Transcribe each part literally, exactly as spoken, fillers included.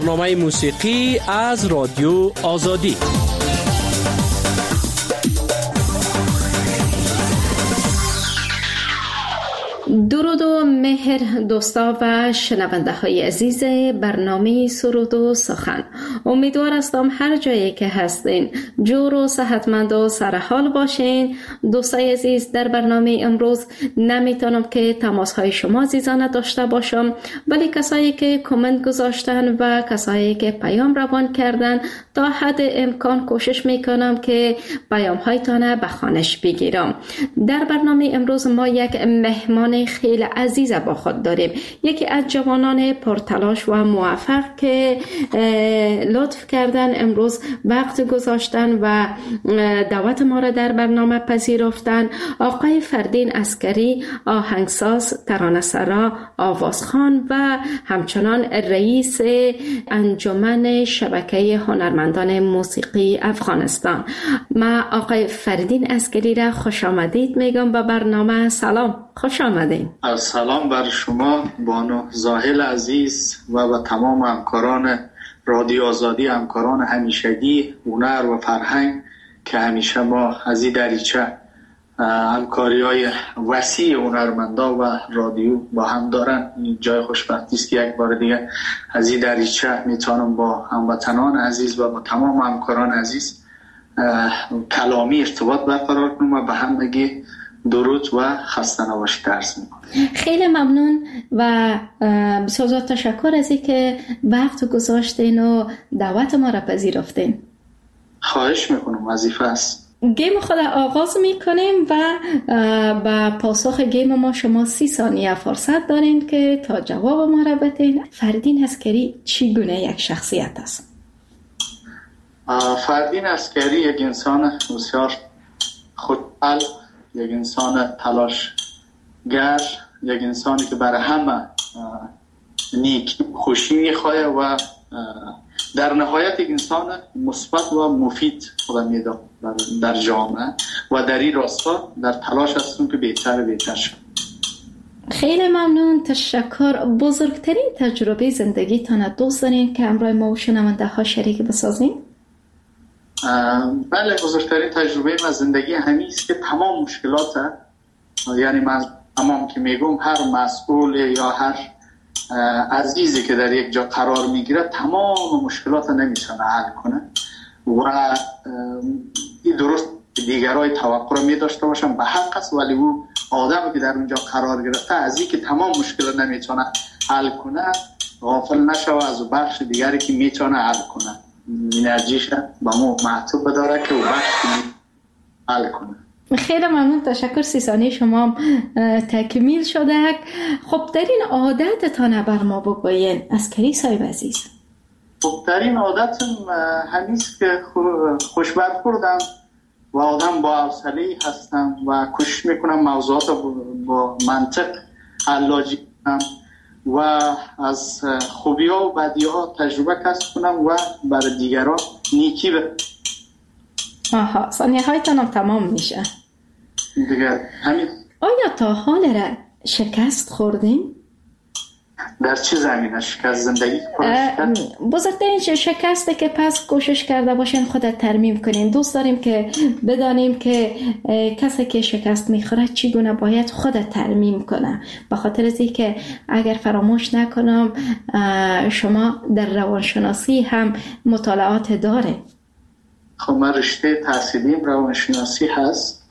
برنامه موسیقی از رادیو آزادی. درود و مهر دوستا و شنونده های عزیز برنامه سرود و سخن. امیدوار هستم هر جایی که هستین جور و صحتمند و سرحال باشین. دوستای عزیز، در برنامه امروز نمیتونم که تماس های شما عزیزان داشته باشم، ولی کسایی که کامنت گذاشتن و کسایی که پیام روان کردن تا حد امکان کوشش میکنم که پیام هایتان به خوانش بگیرم. در برنامه امروز ما یک مهمان خیلی عزیز با خود داریم، یکی از جوانان پرتلاش و موفق که لطف کردن امروز وقت گذاشتن و دعوت ما را در برنامه پذیرفتن. آقای فردین عسکری، آهنگساز، ترانه‌سرا، آوازخوان و همچنان رئیس انجمن شبکه هنرمندان موسیقی افغانستان. ما آقای فردین عسکری را خوش آمدید میگم به برنامه. سلام، خوش آمدید. سلام بر شما بانو زاهل عزیز و به تمام همکاران رادیو آزادی، همکاران همیشگی هنر و فرهنگ که همیشه ما از این دریچه همکاری های وسیع هنرمندا و رادیو با هم دارن. جای خوشبختی است که یک بار دیگه از این دریچه میتونم با هموطنان عزیز و با تمام همکاران عزیز کلامی ارتباط برقرار کنم و به همگی درود و خسته نباشید عرض می‌کنم. خیلی ممنون و بسیار تشکر از اینکه وقت گذاشتین و دعوت ما را پذیرفتین. خواهش میکنم، وظیفه است. گیم خود آغاز میکنیم و با پاسخ گیم ما شما سی ثانیه فرصت دارین که تا جواب ما را بدین. فردین عسکری چگونه یک شخصیت است؟ فردین عسکری یک انسان بسیار خودحال، یک انسان تلاشگر، یک انسانی که برای همه نیکی خوشی میخواه و در نهایت یک انسان مثبت و مفید خودم میدم در جامعه و در این راستا در تلاش هستم که بهتر بهتر شد. خیلی ممنون، تشکر. بزرگترین تجربه زندگی تانه دوست دارین که همراه ما و شنونده ها شریک بسازین؟ بله، بزرگترین تجربه من زندگی همین است که تمام مشکلات، یعنی من تمام که میگم هر مسئول یا هر عزیزی که در یک جا قرار میگیره تمام مشکلات نمیتونه حل کنه و این درست دیگرای توقع رو میداشته باشم به حق است، ولی او آدمی که در اونجا قرار گرفته از این که تمام مشکلات نمیتونه حل کنه غافل نشوه از بخش دیگری که میتونه حل کنه، انرژیش با مو معطوب بداره که او بخش حل کنه. خیلی ممنون، تشکر. سی ثانیه شما تکمیل شده. خب در این عادتتان بر ما بگوین عسکری صاحب عزیز. خب در این عادتم همیست که خوشبرخوردم و آدم با حوصله‌ای هستم و کوشش میکنم موضوعات با منطق حلاجی کنم و از خوبی ها و بدی ها تجربه کسب کنم و برای دیگران نیکی به آها، ثانیه هایتان تمام میشه دیگر همین. آیا تا حال را شکست خوردین؟ در چه زمینه شکست؟ زندگی شکست؟ بزرگترین شکسته که پس کوشش کرده باشین خودت ترمیم کنین. دوست داریم که بدانیم که کسی که شکست میخوره چگونه باید خودت ترمیم کنه، به خاطر از اینکه اگر فراموش نکنم شما در روانشناسی هم مطالعات داره. خب من رشته تحصیلیم روانشناسی هست.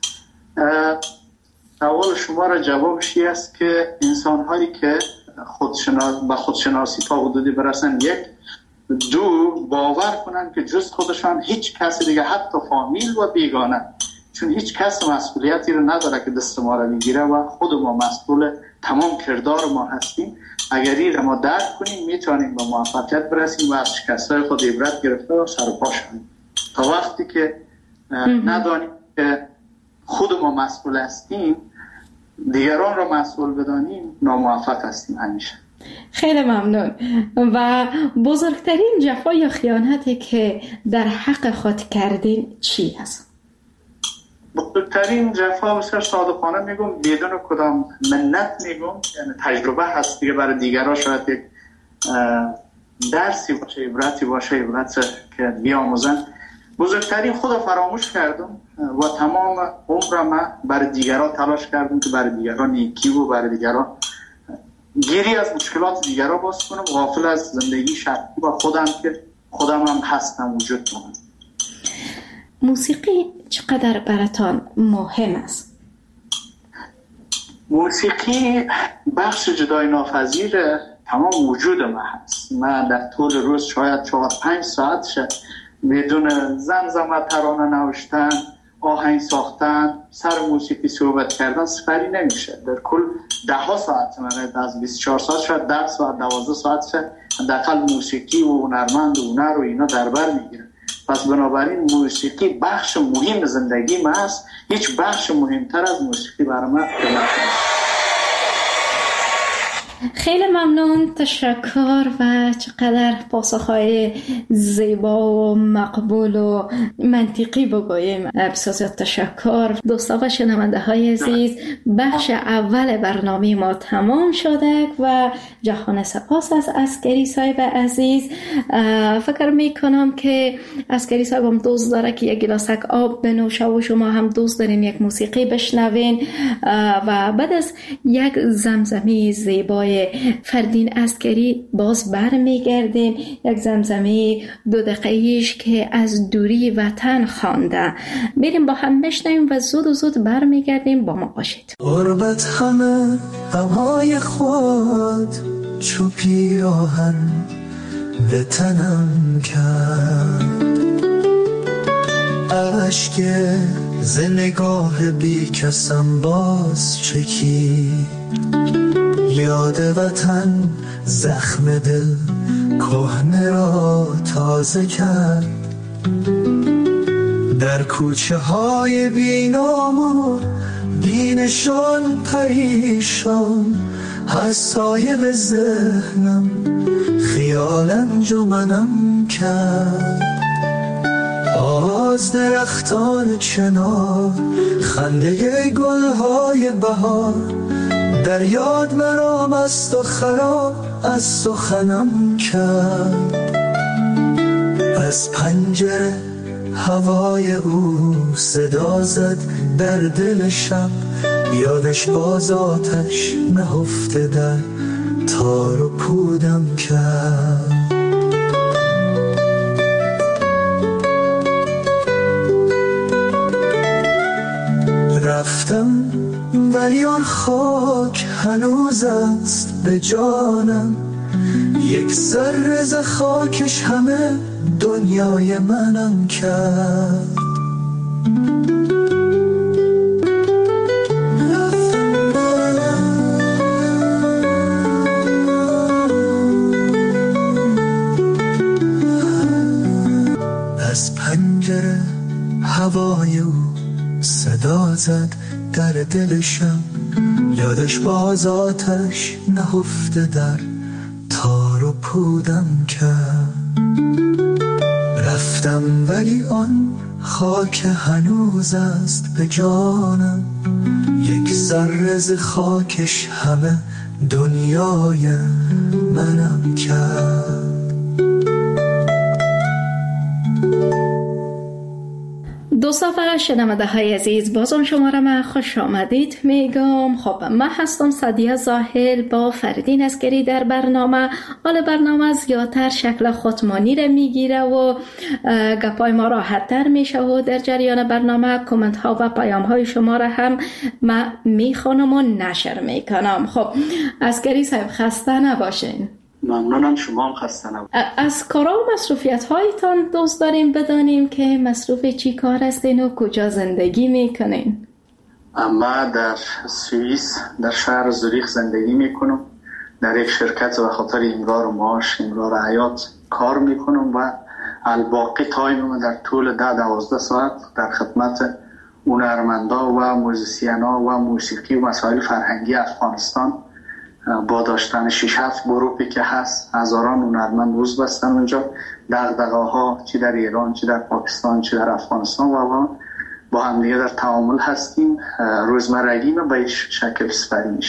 سوال شما را جوابش این است که انسان هایی که خودشناس با خودشناسی تا حدودی برسن، یک دو باور کنن که جز خودشان هیچ کسی دیگه حتی فامیل و بیگانه، چون هیچ کس مسئولیتی رو نداره که دست ما رو میگیره و خود ما مسئول تمام کردار ما هستیم. اگر این رو ما درک کنیم میتونیم به موفقیت برسیم و از شکست‌های خود عبرت گرفته و سر و پا شویم. تا وقتی که ندانیم که خود ما مسئول هستیم، دیگران را مسئول بدانیم، ناموفق هستیم همیشه. خیلی ممنون. و بزرگترین جفا یا خیانتی که در حق خود کردین چی هست؟ بزرگترین جفا بسیار صادقانه میگم، بدون کدام منت میگم، یعنی تجربه هست دیگه برای دیگران شاید یک درسی باشه، عبرتی باشه، عبرت که بیاموزن. بزرگترین خود فراموش کردم و تمام عمرم برای دیگران تلاش کردم که برای دیگران نیکی و برای دیگران گیری از مشکلات دیگران باز کنم، غافل از زندگی شخصی و خودم که خودم هم هستم وجود کنم. موسیقی چقدر براتان مهم است؟ موسیقی بخش جدای ناپذیر تمام وجود من هست. من در طول روز شاید چهار پنج ساعت شد بدون زمزمه، ترانه نوشتن، آهنگ ساختن، سر موسیقی صحبت کردن سپری نمیشه. در کل ده ها ساعت من از بیست و چهار ساعت شد ده ساعت دوازده ساعت شد حداقل موسیقی و هنرمند و هنر و اینا در بر میگیره. پس بنابراین موسیقی بخش مهم زندگی من است. هیچ بخش مهمتر از موسیقی برای من نیست. خیلی ممنون، تشکر و چقدر پاسخهای زیبا و مقبول و منطقی بگوییم. بسیار تشکر. دوستان و شنونده های عزیز، بخش اول برنامه ما تمام شده و جهان سپاس از عسکری صاحب عزیز. فکر می کنم که عسکری صاحب هم دوست داره که یک گلاسک آب بنوشه و شما هم دوست دارین یک موسیقی بشنوین و بعد از یک زمزمه زیبای فردین عسکری باز بر میگردیم. یک زمزمه دو دقیقه‌ایش که از دوری وطن خوانده. بریم با هم بشنویم و زود و زود بر میگردیم. با ما باشید. غربت همه غمهای خود چو پیراهن به تنم کرد، اشک ز نگاه بی کسم باز چکید، یاد وطن زخم دل کهنه را تازه کرد. در کوچه های بی نام و بی نشان پریشان، از سایه ذهنم خیال انجمنم کرد. آواز درختان چنار، خنده گلهای بهار، در یاد مرا مست و خراب از سخنم کرد. از پنجره هوای او صدا زد در دل شب، یادش باز آتش نهفته در تار و پودم کرد. رفتم ولی آن خاک هنوز است به جانم، یک ذره ز خاکش همه دنیای منم کرد. از پنجره هوای او صدا زد در دلشم، یادش باز آتش نهفته در تار و پودم کرد. رفتم ولی آن خاک هنوز است به جانم، یک ذره ز خاکش همه دنیای منم کرد. دوستان و شنونده های عزیز، بازم شما را من خوش آمدید میگم. خب من هستم سعدیه زاهل با فردین عسکری در برنامه. حال برنامه زیادتر شکل خودمانی را میگیره و گپای ما راحت تر میشه و در جریان برنامه کامنت ها و پیام های شما را هم من میخوانم و نشر میکنم. خب عسکری صاحب خسته نباشین. ممنونم، شما هم خسته نباشید. از کارا و مصروفیت هایتان دوست داریم بدانیم که مصروف چی کار هستین و کجا زندگی میکنین؟ اما در سوئیس در شهر زوریخ زندگی میکنم. در یک شرکت و خاطر امرار معاش، امرار حیات کار میکنم و الباقی تایم در طول ده دوازده ساعت در خدمت هنرمندا و موزیسینا و موسیقی و مسائل فرهنگی افغانستان با داشتن شش هفت گروپی که هست، هزاران هنرمند روز بستن اونجا. دغدغه‌ها چی در ایران، چی در پاکستان، چی در افغانستان و با هم دیگه در تعامل هستیم. روزمرگی ما به این شکل سپری میشه.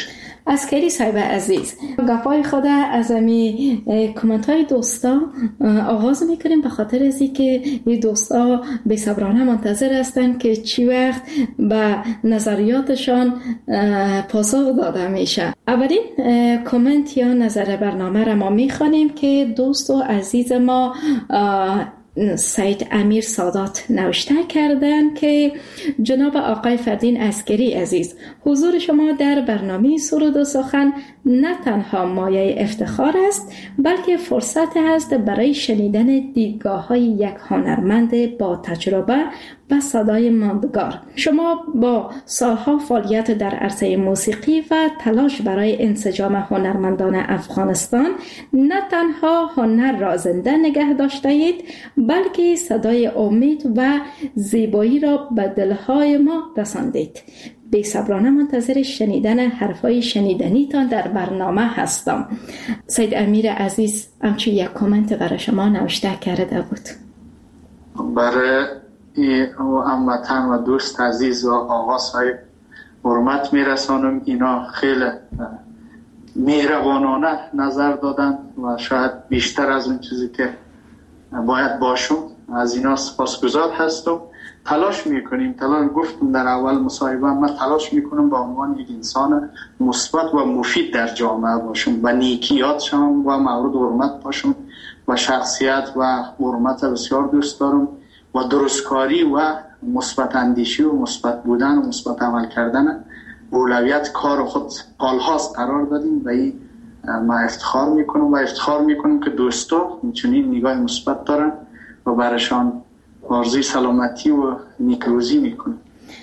عسکری صاحب عزیز، گپای خود از امی کامنت های دوستا آغاز میکنیم، به خاطر از این که این دوستا بی صبرانه منتظر هستن که چی وقت به نظریاتشان پاسخ داده میشه. اولین کامنت یا نظر برنامه را ما میخوانیم که دوست و عزیز ما سید امیر سادات نوشته کردن که جناب آقای فردین عسکری عزیز، حضور شما در برنامه سرود و سخن نه تنها مایه افتخار است، بلکه فرصت است برای شنیدن دیدگاه های یک هنرمند با تجربه و صدای ماندگار. شما با سالها فعالیت در عرصه موسیقی و تلاش برای انسجام هنرمندان افغانستان نه تنها هنر را زنده نگه داشته اید، بلکه صدای امید و زیبایی را به دلهای ما رساندید. بی صبرانه منتظر شنیدن حرفای شنیدنی تان در برنامه هستم. سید امیر عزیز همچی یک کامنت برای شما نوشته کرده بود. برای هموطن و دوست عزیز و آقا صاحب حرمت میرسانم. اینا خیلی مهربانانه نظر دادن و شاید بیشتر از اون چیزی که باید باشم. از اینا سپاسگزار هستم. تلاش میکنیم، تلاش گفتم در اول مصاحبه، من تلاش میکنم به عنوان یک انسان مثبت و مفید در جامعه باشم و نیکیات شم و مورد حرمت باشم و شخصیت و حرمت بسیار دوست دارم و درستکاری و مثبت اندیشی و مثبت بودن و مثبت عمل کردن اولویت کار خود سالهاست قرار دادیم و این ما افتخار میکنم و افتخار میکنم که دوستا چنین نگاه مثبت دارن و برشان آرزوی سلامتی و نیکروزی میکنم.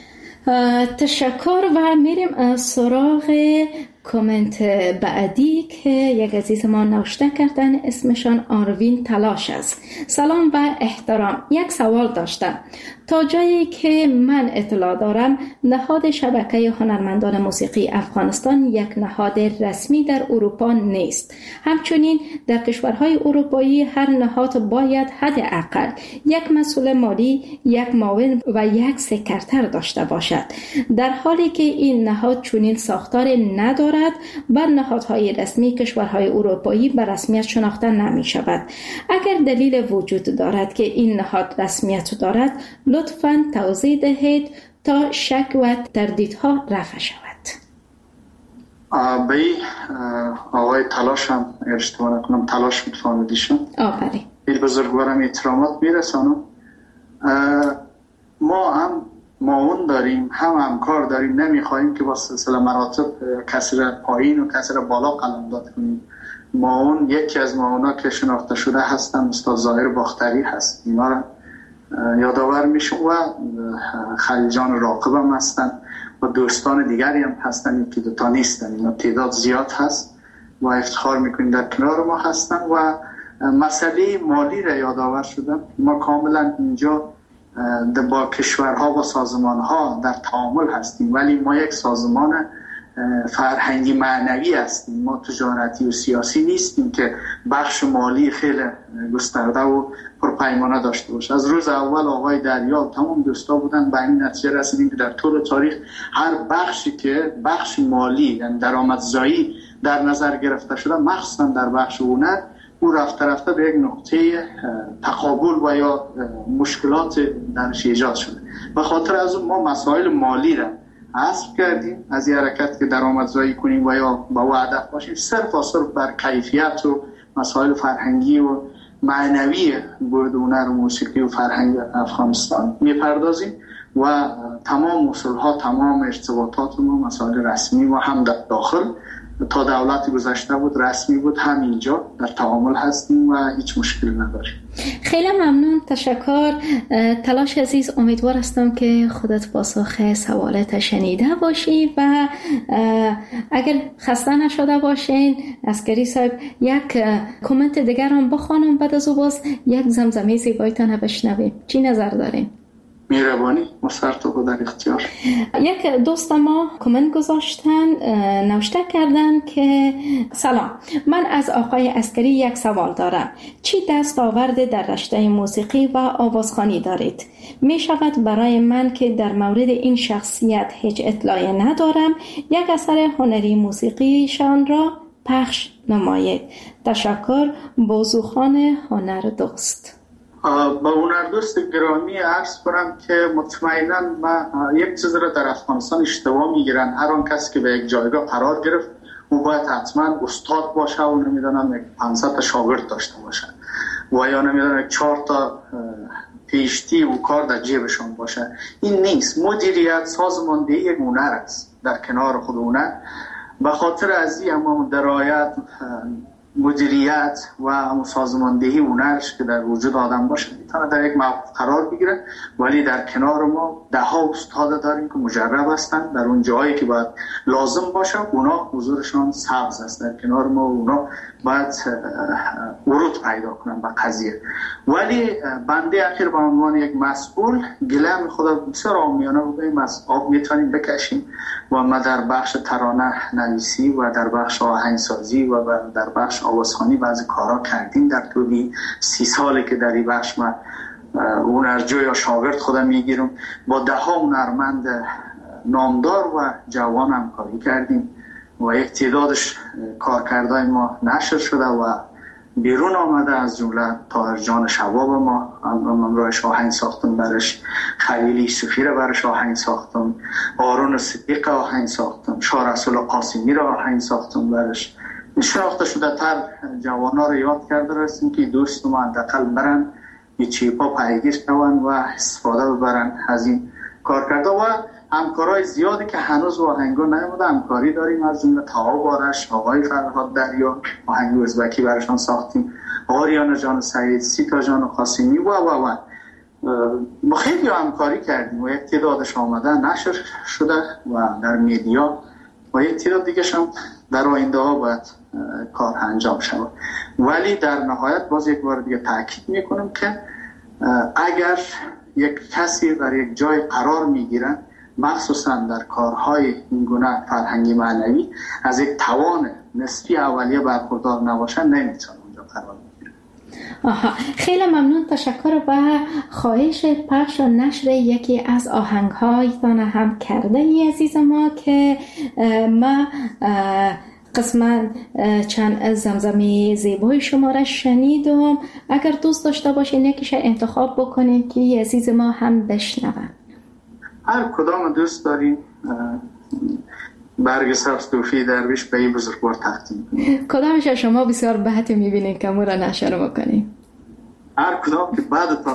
تشکر و میریم سراغ کامنت بعدی که یک عزیز ما نوشته کردن، اسمشان آروین تلاش است. سلام و احترام، یک سوال داشتم. تا جایی که من اطلاع دارم نهاد شبکه هنرمندان موسیقی افغانستان یک نهاد رسمی در اروپا نیست. همچنین در کشورهای اروپایی هر نهاد باید حداقل یک مسئول مالی، یک معاون و یک سکرتر داشته باشد. در حالی که این نهاد چنین ساختار ندارد، بر نهادهای رسمی کشورهای اروپایی به رسمیت شناخته نمی شود. اگر دلیل وجود دارد که این نهاد رسمیت دارد، لطفاً توضیح دهید تا شک و تردیدها رفع شود. به آقای تلاش هم اشتباه نکنم، تلاش میتفاندیشم آفرین، این بزرگوارم احترامات میرسانم. ما هم معاون داریم، هم همکار داریم، نمیخواهیم که با سلسله مراتب کسی را پایین و کسی را بالا قلمداد کنیم. معاون، یکی از معاونا که شناخته شده هستن استاد ظاهر باختری هست، اینا را یادآور میشم و خلیجان راقب هم هستن و دوستان دیگری هم هستن، یکی دوتا نیستن، اینا تعداد زیاد هست و افتخار میکنیم در کنار ما هستن. و مسئله مالی را یادآور شدم. ما کاملا اینجا با کشورها و سازمانها در تعامل هستیم، ولی ما یک سازمان فرهنگی معنوی هستیم، ما تجارتی و سیاسی نیستیم که بخش مالی خیلی گسترده و پرپیمانه داشته باشه. از روز اول آقای دریال تمام دوستا بودن، به این نتیجه رسیدیم که در طول تاریخ هر بخشی که بخش مالی یعنی درآمدزایی در نظر گرفته شده، مخصوصا در بخش هنر، او رفته رفته به یک نقطه تقابل و یا مشکلات درش ایجاد شده. به خاطر از اون ما مسائل مالی را حذف کردیم از این حرکت که درآمدزایی کنیم و یا با او هدف باشیم، صرف و صرف بر کیفیت و مسائل فرهنگی و معنوی بود هنر و موسیقی و فرهنگ افغانستان میپردازیم و تمام اصولها، تمام ارتباطات ما مسائل رسمی و هم در داخل تا دولت گذشته بود رسمی بود، هم اینجا در تعامل هستیم و هیچ مشکلی نداریم. خیلی ممنون، تشکر. تلاش عزیز، امیدوار هستم که خودت پاسخ سوالات شنیده باشی و اگر خسته نشده باشین عسکری صاحب یک کامنت دیگر هم بخوانم، بعد از او باز یک زمزمه زیبایتان بشنویم. چی نظر دارین؟ مهربانی مسرتو در اختیار. یک دوست ما کامنت گذاشتن، نوشته کردن که سلام، من از آقای عسکری یک سوال دارم. چی دستاورد در رشته موسیقی و آوازخوانی دارید؟ می شود برای من که در مورد این شخصیت هیچ اطلاعی ندارم یک اثر هنری موسیقیشان را پخش نمایید. تشکر. بازوخان هنر دوست. با هنردوست گرامی عرض کنم که مطمئنا ما یک چیز را در افغانستان اشتباه میگیرن. هر آن کسی که به یک جایگاه قرار گرفت او باید حتما استاد باشه و نمیدونم یک پانصد تا شاگرد داشته باشه و یا نمیدونم یک چهار تا پیشتی و کار در جیبشون باشه. این نیست. مدیریت، سازماندهی یک هنر است در کنار خود هنر. به خاطر از این اما درایت، مدیریت و سازماندهی هنرش که در وجود آدم باشه میتونه در یک موقع قرار بگیره، ولی در کنار ما ده ها استاد داریم که مجرب هستن در اون جایی که باید لازم باشه اونا حضورشان سبز است در کنار ما، اونا باید ورود پیدا کنن به قضیه. ولی بنده اخیر به عنوان یک مسئول گلم خود بسیار عامیانه بودیم از آب میتونیم بکشیم و ما در بخش ترانه نویسی و در بخش آهنگسازی و در بخش آوازخوانی بعضی کارا کردیم در طول سی سالی که در این بخش ما هنرجو یا شاگرد خودم میگیرم. با ده ها هنرمند نامدار و جوان همکاری کردیم و یک تعدادش کارکردهای ما نشر شده و بیرون آمده، از جمله طاهر جان شباب ما امرایش آهنگ ساختم برش، خلیلی سفیر برش آهنگ ساختم، آرون صدیق آهنگ ساختم، شاه رسول قاسمی را آهنگ ساختم برش. شناخته شده تر جوانا رو یاد کرده رسیم که دوست ما اندقل برن یه چیپا پیگیر شون و استفاده ببرن از این کار کرده و همکارای زیادی که هنوز آهنگا نیامده همکاری داریم، از جمله تاها بارش، آقای فرهاد دریا آهنگ ازبکی برشان ساختیم، آریانا جان سعید، سیتا جان قاسمی و و و با خیلی همکاری کردیم و یک تعدادش آمده نشر شده و در میدیا و یک تعداد دیگه هم در آینده ها باید کار انجام شود. ولی در نهایت باز یک بار دیگه تاکید میکنم که اگر یک کسی در یک جای قرار میگیرن مخصوصا در کارهای این گونه فرهنگی معنوی از یک توان نسبی اولیه برخوردار نباشن نمیتونه اونجا قرار بگیره. آها، خیلی ممنون. تشکر و خواهش پخش و نشر یکی از آهنگ‌هایتان هم کرده ای عزیز ما که ما قسمت چند زمزمه زیبای شما را شنیدم. اگر دوست داشته باشین یکیش انتخاب بکنین که عزیز ما هم بشنون. هر کدام دوست داریم برگ سبز توفی درویش به این بزرگوار تقدیم کنیم. کدامش شما بسیار بهت میبینین که مو را نشر بکنیم؟ هر کدام که بعدتان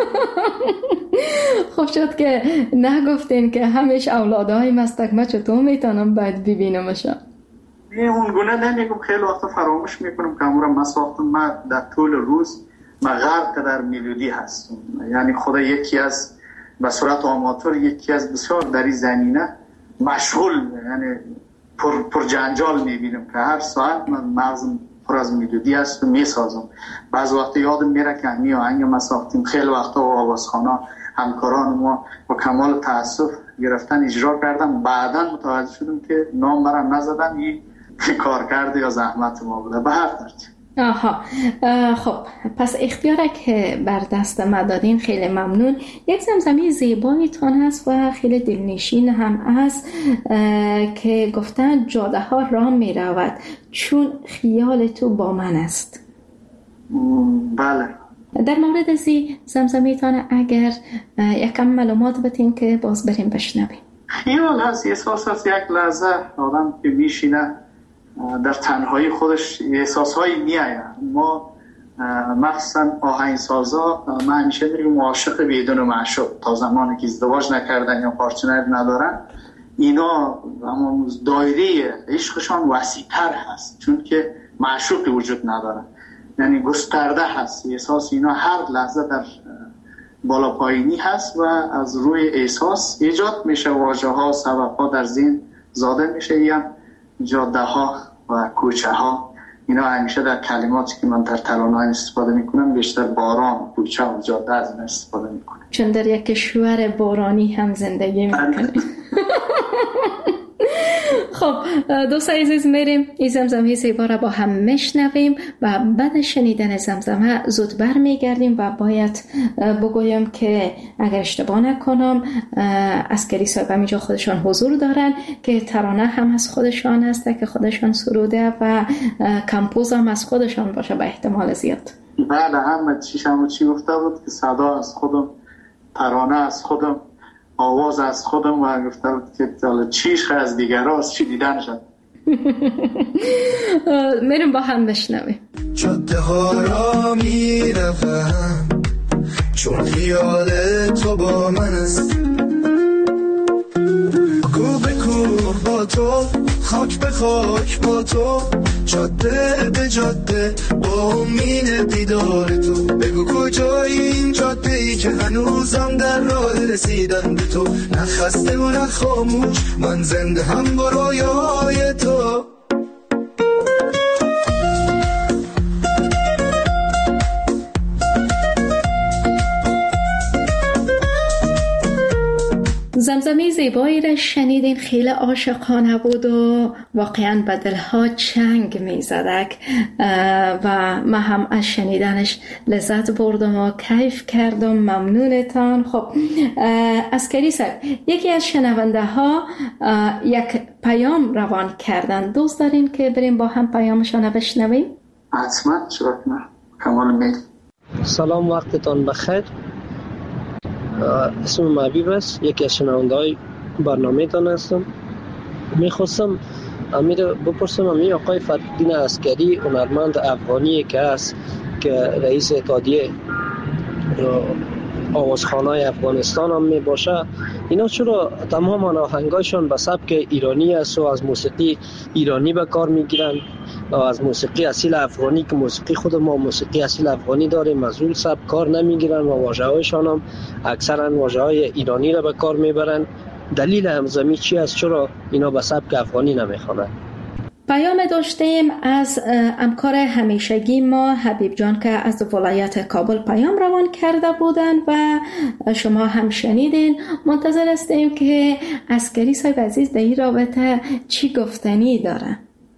خوب شد که نگفتین که همیش اولادهای مستک ما چطور میتونم باید ببینمشا. اون گونه نمیگم، خیلی وقتا فراموش میکنم که امورا ما ساختم. ما در طول روز ما غرق در میلودی هستم، یعنی خدا یکی از به صورت آماتور یکی از بسیار در این زمینه مشغول، یعنی پر, پر جنجال میبینم که هر ساعت من مغزم پر از میلودی هست و میسازم. بعض وقت یادم میره که همی آهنگ ما ساختیم، خیلی وقتا و آوازخوانا همکاران ما با کمال تأسف گرفتن اجرا کردم، بعدا متوجه شدم که نام برم نزدن، این کار کرده یا زحمت ما بوده. به هر ترتیب آها، خب پس اختیاره که بر دست ما دادین خیلی ممنون. یک زمزمه زیبایتان هست و خیلی دلنشین هم است که گفتن جاده ها راه می رود چون خیال تو با من است. بله، در مورد از این زمزمه تان اگر یکم معلومات بتین که باز بریم بشنویم. خیال هست، احساس هست، یک لحظه آدم که میشینه در تنهایی خودش احساسهایی میآید. ما مخصوصا آهنگسازا ما همیشه میگیم عاشق بدون معشوق، تا زمانی که ازدواج نکردن یا پارتنر ندارن اینا اما دایره عشقشان وسیع‌تر هست چون که معشوقی وجود نداره، یعنی گسترده هست. احساس اینا هر لحظه در بالا پایینی هست و از روی احساس ایجاد میشه واژه ها، سبب ها در ذهن زاده میشه، یا جاده ها و کوچه ها اینا همیشه در کلماتی که من در ترانه‌ها استفاده میکنم بیشتر باران، کوچه و جاده از این استفاده میکنم، چون در یک کشور بارانی هم زندگی میکنیم. خب دوستان عزیز، میریم این زمزمه زیبا را با هم میشنویم و بعد شنیدن زمزمه زود بر میگردیم و باید بگویم که اگر اشتباه نکنم عسکری صاحب اینجا خودشان حضور دارن که ترانه هم از خودشان هسته که خودشان سروده و کمپوز هم از خودشان باشه به احتمال زیاد. بله، هم چیشم چی گفته بود که صدا از خودم، ترانه از خودم، آواز از خودم و گفته بود که چیش از دیگر از چی دیدن شد. میریم با هم بشنویم. جاده ها را می روم چون خیال تو با من است، کو به کوه با تو، خاک به خاک با تو، جاده به جاده با امید دیدار تو. بگو کجایی این جاده ای که هنوزم در راه رسیدن به تو، نه خسته و نه خاموش، من زنده هم با رویای تو. زمزمه زیبایی را شنیدین، خیلی عاشقانه بود و واقعا به دلها چنگ می زدک و من هم از شنیدنش لذت بردم و کیف کردم. ممنونتان. خب عسکری صاحب، یکی از شنونده ها یک پیام روان کردن، دوست دارین که بریم با هم پیامشان بشنویم؟ حتما، چرا نه، کمال میل. سلام، وقتتان بخیر. اسم محبیب است، یکی از شنونده های برنامه تان هستم. میخواستم امیر بپرسم، امیر آقای فرخ‌الدین عسکری هنرمند افغانی که است که رئیس اتحادیه آوازخوان‌های افغانستان هم می باشه، اینا چرا تمام آهنگایشان به سبک ایرانی است و از موسیقی ایرانی به کار میگیرن و از موسیقی اصیل افغانی که موسیقی خود ما موسیقی اصیل افغانی داریم از اون سبک کار نمیگیرن و واژه‌هایشان هم اکثرا واژه‌های ایرانی را به کار میبرن؟ دلیل همزمی چی است؟ چرا اینا به سبک افغانی نمیخوانند؟ پیام داشتیم از همکار همیشگی ما حبیب جان که از ولایت کابل پیام روان کرده بودند و شما هم شنیدین. منتظر هستیم که عسکری صاحب عزیز در این رابطه چی گفتنی داره.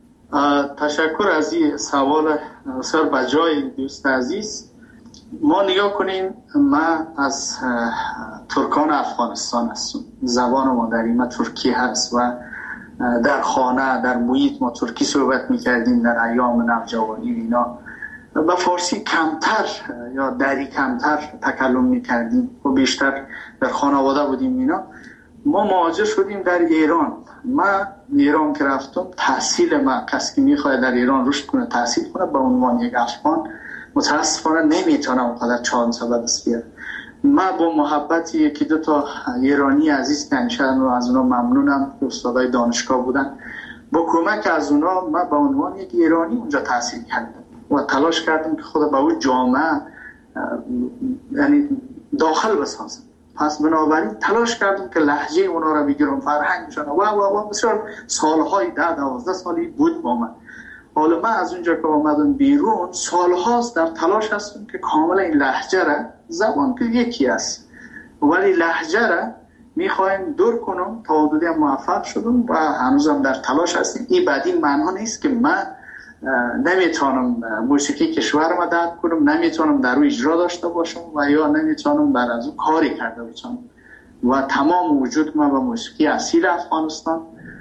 تشکر از این سوال سر بجای دوست عزیز. ما نگاه کنیم، من از ترکان افغانستان هستم، زبان مادری ما ترکی هست و در خانه در محیط ما ترکی صحبت میکردیم در ایام نوجوانی اینا. با فارسی کمتر یا دری کمتر تکلم میکردیم و بیشتر در خانواده بودیم اینا. ما مهاجر شدیم در ایران. من ایران که رفتم، تحصیل ما کسی که میخواد در ایران رشد کنه تحصیل کنه به عنوان یک افغان متاسفانه نمیتونم اونقدر چانس به دست بیارم. من با محبتی یکی دو تا ایرانی عزیز که همیشه از اونا ممنونم، استادای دانشگاه بودن، با کمک از اونا من به عنوان یک ایرانی اونجا تحصیل کردم و تلاش کردم که خود به اون جامعه یعنی داخل بسازم. پس بنابراین تلاش کردم که لهجه اونا را بگیرم، فرهنگشان و و و بسیار سالهای ده دوازده سالی بود با من. حالا من از اونجا که آمدم بیرون سالهاست در تلاش هستم که کاملا این لهجه را، زبان که یکی است ولی لهجه را میخوایم دور کنم. تا حدودی موفق شدم و هنوزم در تلاش هستیم. این بعد این معنی نیست که من نمیتونم موسیقی کشور ما درک کنم، نمیتونم در روی اجرا داشته باشم و یا نمیتونم بر از اون کاری کرده باشم و تمام وجود من به موسیقی اصیل افغانستان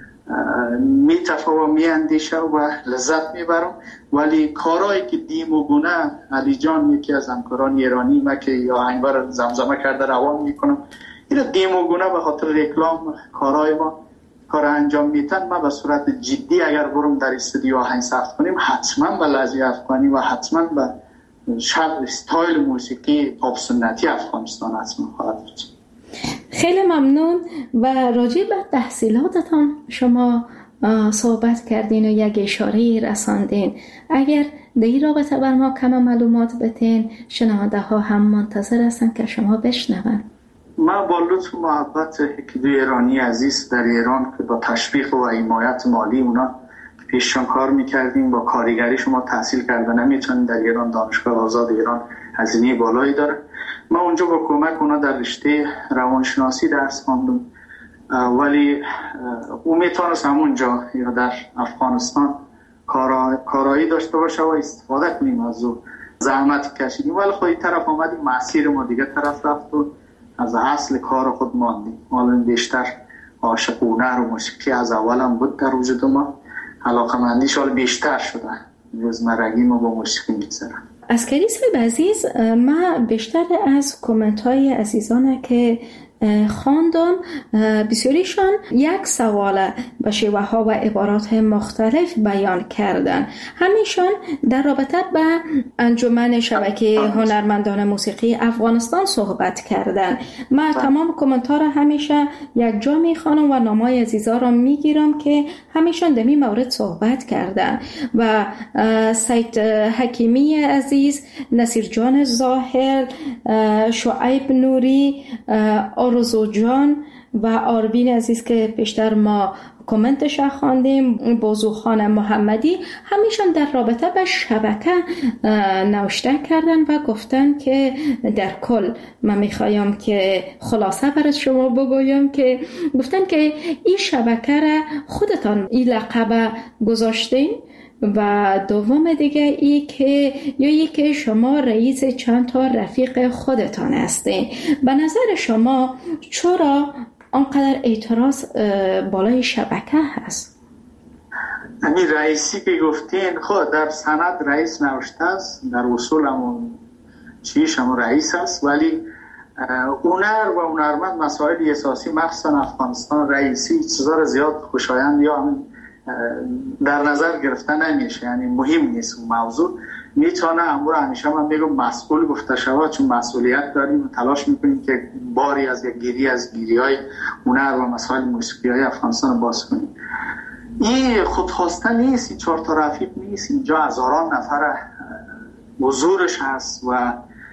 میتفه و میاندیشه و لذت میبرم. ولی کارهایی که دیم و گونه علی جان یکی از همکاران ایرانی ما که یا آهنگار زمزمه کرده روان میکنم، اینا دیم و گونه به خاطر رکلام کارهای ما کار انجام میتن. من به صورت جدی اگر برم در استودیو آهنگ ضبط کنیم حتما به لهجه افغانی و حتما به شب استایل موسیقی پاپ سنتی افغانستان حتما خواهد بود. خیلی ممنون. و راجع به تحصیلاتتان شما صحبت کردین و یک اشاره رساندین. اگر در این رابطه بر ما کم معلومات بتین، شنونده ها هم منتظر هستن که شما بشنون. من با لطف و محبت یکی دو ایرانی عزیز در ایران که با تشویق و حمایت مالی اونا پیششان کار میکردیم. با کارگری شما تحصیل کرده نمیتونید در ایران، دانشگاه آزاد ایران هزینه بالایی داره. ما اونجا با کمک اونا در رشته روانشناسی درس خواندم، ولی او میتونست همونجا یا در افغانستان کارایی داشته باشه و استفاده کنیم از او. زحمت کشیدیم ولی خود این طرف آمدیم، مسیر ما دیگه طرف رفت و از اصل کار خود ماندیم. حالا بیشتر عاشق هنر و موسیقی از اولم بود در وجود ما، علاقه‌مندیش حالا بیشتر شده. روزمرگی ما با موسیقی می‌گذرم. عسکری صاحب عزیز، ما بیشتر از کامنت های عزیزانه که خواندم بسیاریشان یک سوال به شیوه ها و عبارات مختلف بیان کردن. همیشان در رابطه به انجمن شبکه هنرمندان موسیقی افغانستان صحبت کردن. من تمام کامنت ها را همیشه یک جا میخوانم و نامای عزیزا را میگیرم که همیشان در این مورد صحبت کردن. و سید حکیمی عزیز، نصیر جان ظاهر، شعیب نوری، آرزو جان و آربین عزیز که بیشتر ما کامنتش خواندیم، بازوخان محمدی، همیشون در رابطه به شبکه نوشته کردن و گفتن که در کل من میخوایم که خلاصه برای شما بگویم که گفتن که این شبکه را خودتان این لقب گذاشتین و دوم دیگه ای که یا ای که شما رئیس چند تا رفیق خودتان هستین. به نظر شما چرا آنقدر اعتراض بالای شبکه هست؟ همین رئیسی که گفتین، خود در سند رئیس نوشته است، در اصول همون چیش همون رئیس است، ولی هنر و هنرمند مسائل اساسی مخصوصا افغانستان رئیسی چیزا رو زیاد خوشایند یا همین در نظر گرفتن نمیشه، یعنی مهم نیست اون موضوع. میتونه امور همیشه من بگم مسئول گفته شود، چون مسئولیت داریم و تلاش میکنیم که باری از یک گیری از گیری های هنر و مسائل موسیقی های افغانستان رو باز کنیم. این خودخواسته نیست، این چهار تا رفیق نیست، اینجا هزاران نفر حضورش هست. و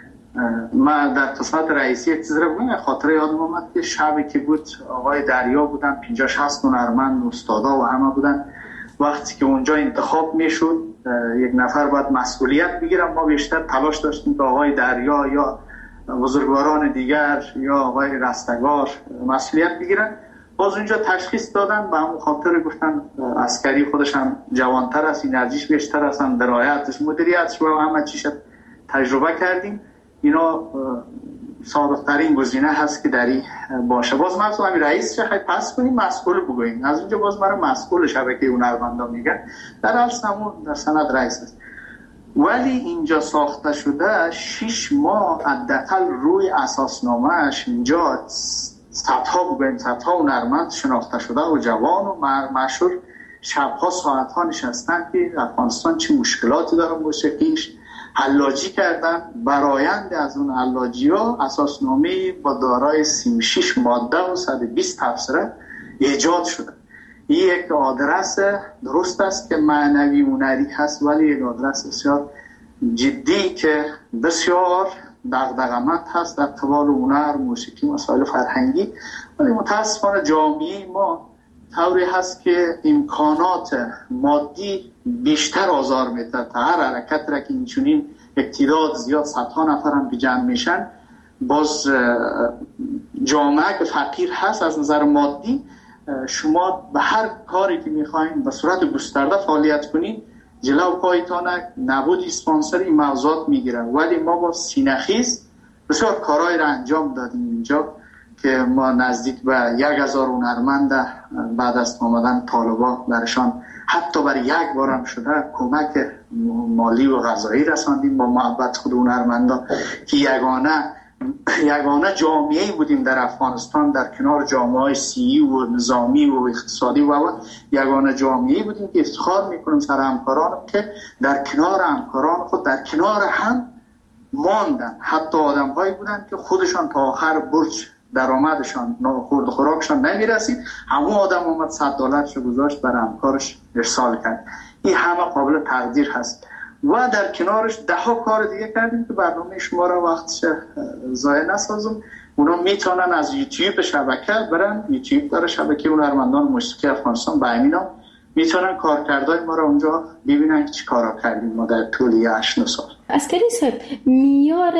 من در قسمت رئیسی یک چیز رو بگم، خاطره یادم اومد که شبی که بود آقای دریا بودن، پنجاه شصت هنرمند استادا و همه بودن. وقتی که اونجا انتخاب میشد یک نفر باید مسئولیت بگیرم، ما بیشتر تلاش داشتیم که آقای دریا یا بزرگواران دیگر یا آقای رستگار مسئولیت بگیرن. باز اونجا تشخیص دادن، به همون خاطر گفتن عسکری خودش هم جوانتر است، انرژیش بیشتر است، درایتش مدیریتش و همه چیش تجربه کردیم. اینا صادق‌ترین گزینه هست که داری باشه. باز من همین رئیس چه خیلی پس کنیم، مسئول بگوییم. از اونجا باز برای مسئول شبکه هنرمندان میگن، در اصل همون در سند رئیس است. ولی اینجا ساخته شده شش ماه حداقل روی اساسنامه‌اش اینجا صدها بگوییم صدها هنرمند شناخته شده و جوان و مشهور شبها ساعتها نشستن که افغانستان چه مشکلاتی داره موسیقیش، حلاجی کردن. برآیند از اون حلاجی ها اساسنامه با دارای سی و شش ماده و صد و بیست تفسیره ایجاد شده. این یک آدرس درست است که معنوی هنری هست، ولی یک آدرس بسیار جدی که بسیار دغدغه‌مند هست در قبال هنر، موسیقی، مسائل فرهنگی. ولی متاسفانه جامعه ما طوری هست که امکانات مادی بیشتر آزار میده. تا هر حرکت را که اینچنین اقتدار زیاد صدها نفر هم که جمع میشن، باز جامعه که فقیر هست از نظر مادی، شما به هر کاری که میخواین به صورت گسترده فعالیت کنین، جلو پایتان نبود اسپانسر این موضوعات میگیرن. ولی ما با سینه‌خیز بسیار کارهای را انجام دادیم اینجا که ما نزدیک به یک هزار هنرمند بعد از آمدن طالبان برشان حتی برای یک بارم شده کمک مالی و غذایی رساندیم با محبت خود هنرمندان که یگانه یگانه جامعه‌ای بودیم در افغانستان در کنار جامعه‌های سیاسی و نظامی و اقتصادی و یگانه جامعه‌ای بودیم که افتخار می‌کنیم سر همکارانم که در کنار همکاران خود در کنار هم ماندن. حتی آدم‌هایی بودن که خودشان تا آخر برج درآمدشان خورد و خوراکشان نمیرسید، همون آدم اومد صد دلارش رو گذاشت برای همکارش ارسال کرد. این همه قابل تقدیر هست. و در کنارش ده ها کار دیگه کردیم که برنامه شما را وقتش ضایع نسازم. اونا میتونن از یوتیوب شبکه برن، یوتیوب داره شبکه هنرمندان موسیقی افغانستان، به همین میتونن کارکردهای ما رو اونجا ببینن که چی کارا کردیم ما در طول هشت سال. عسکری صاحب، معیار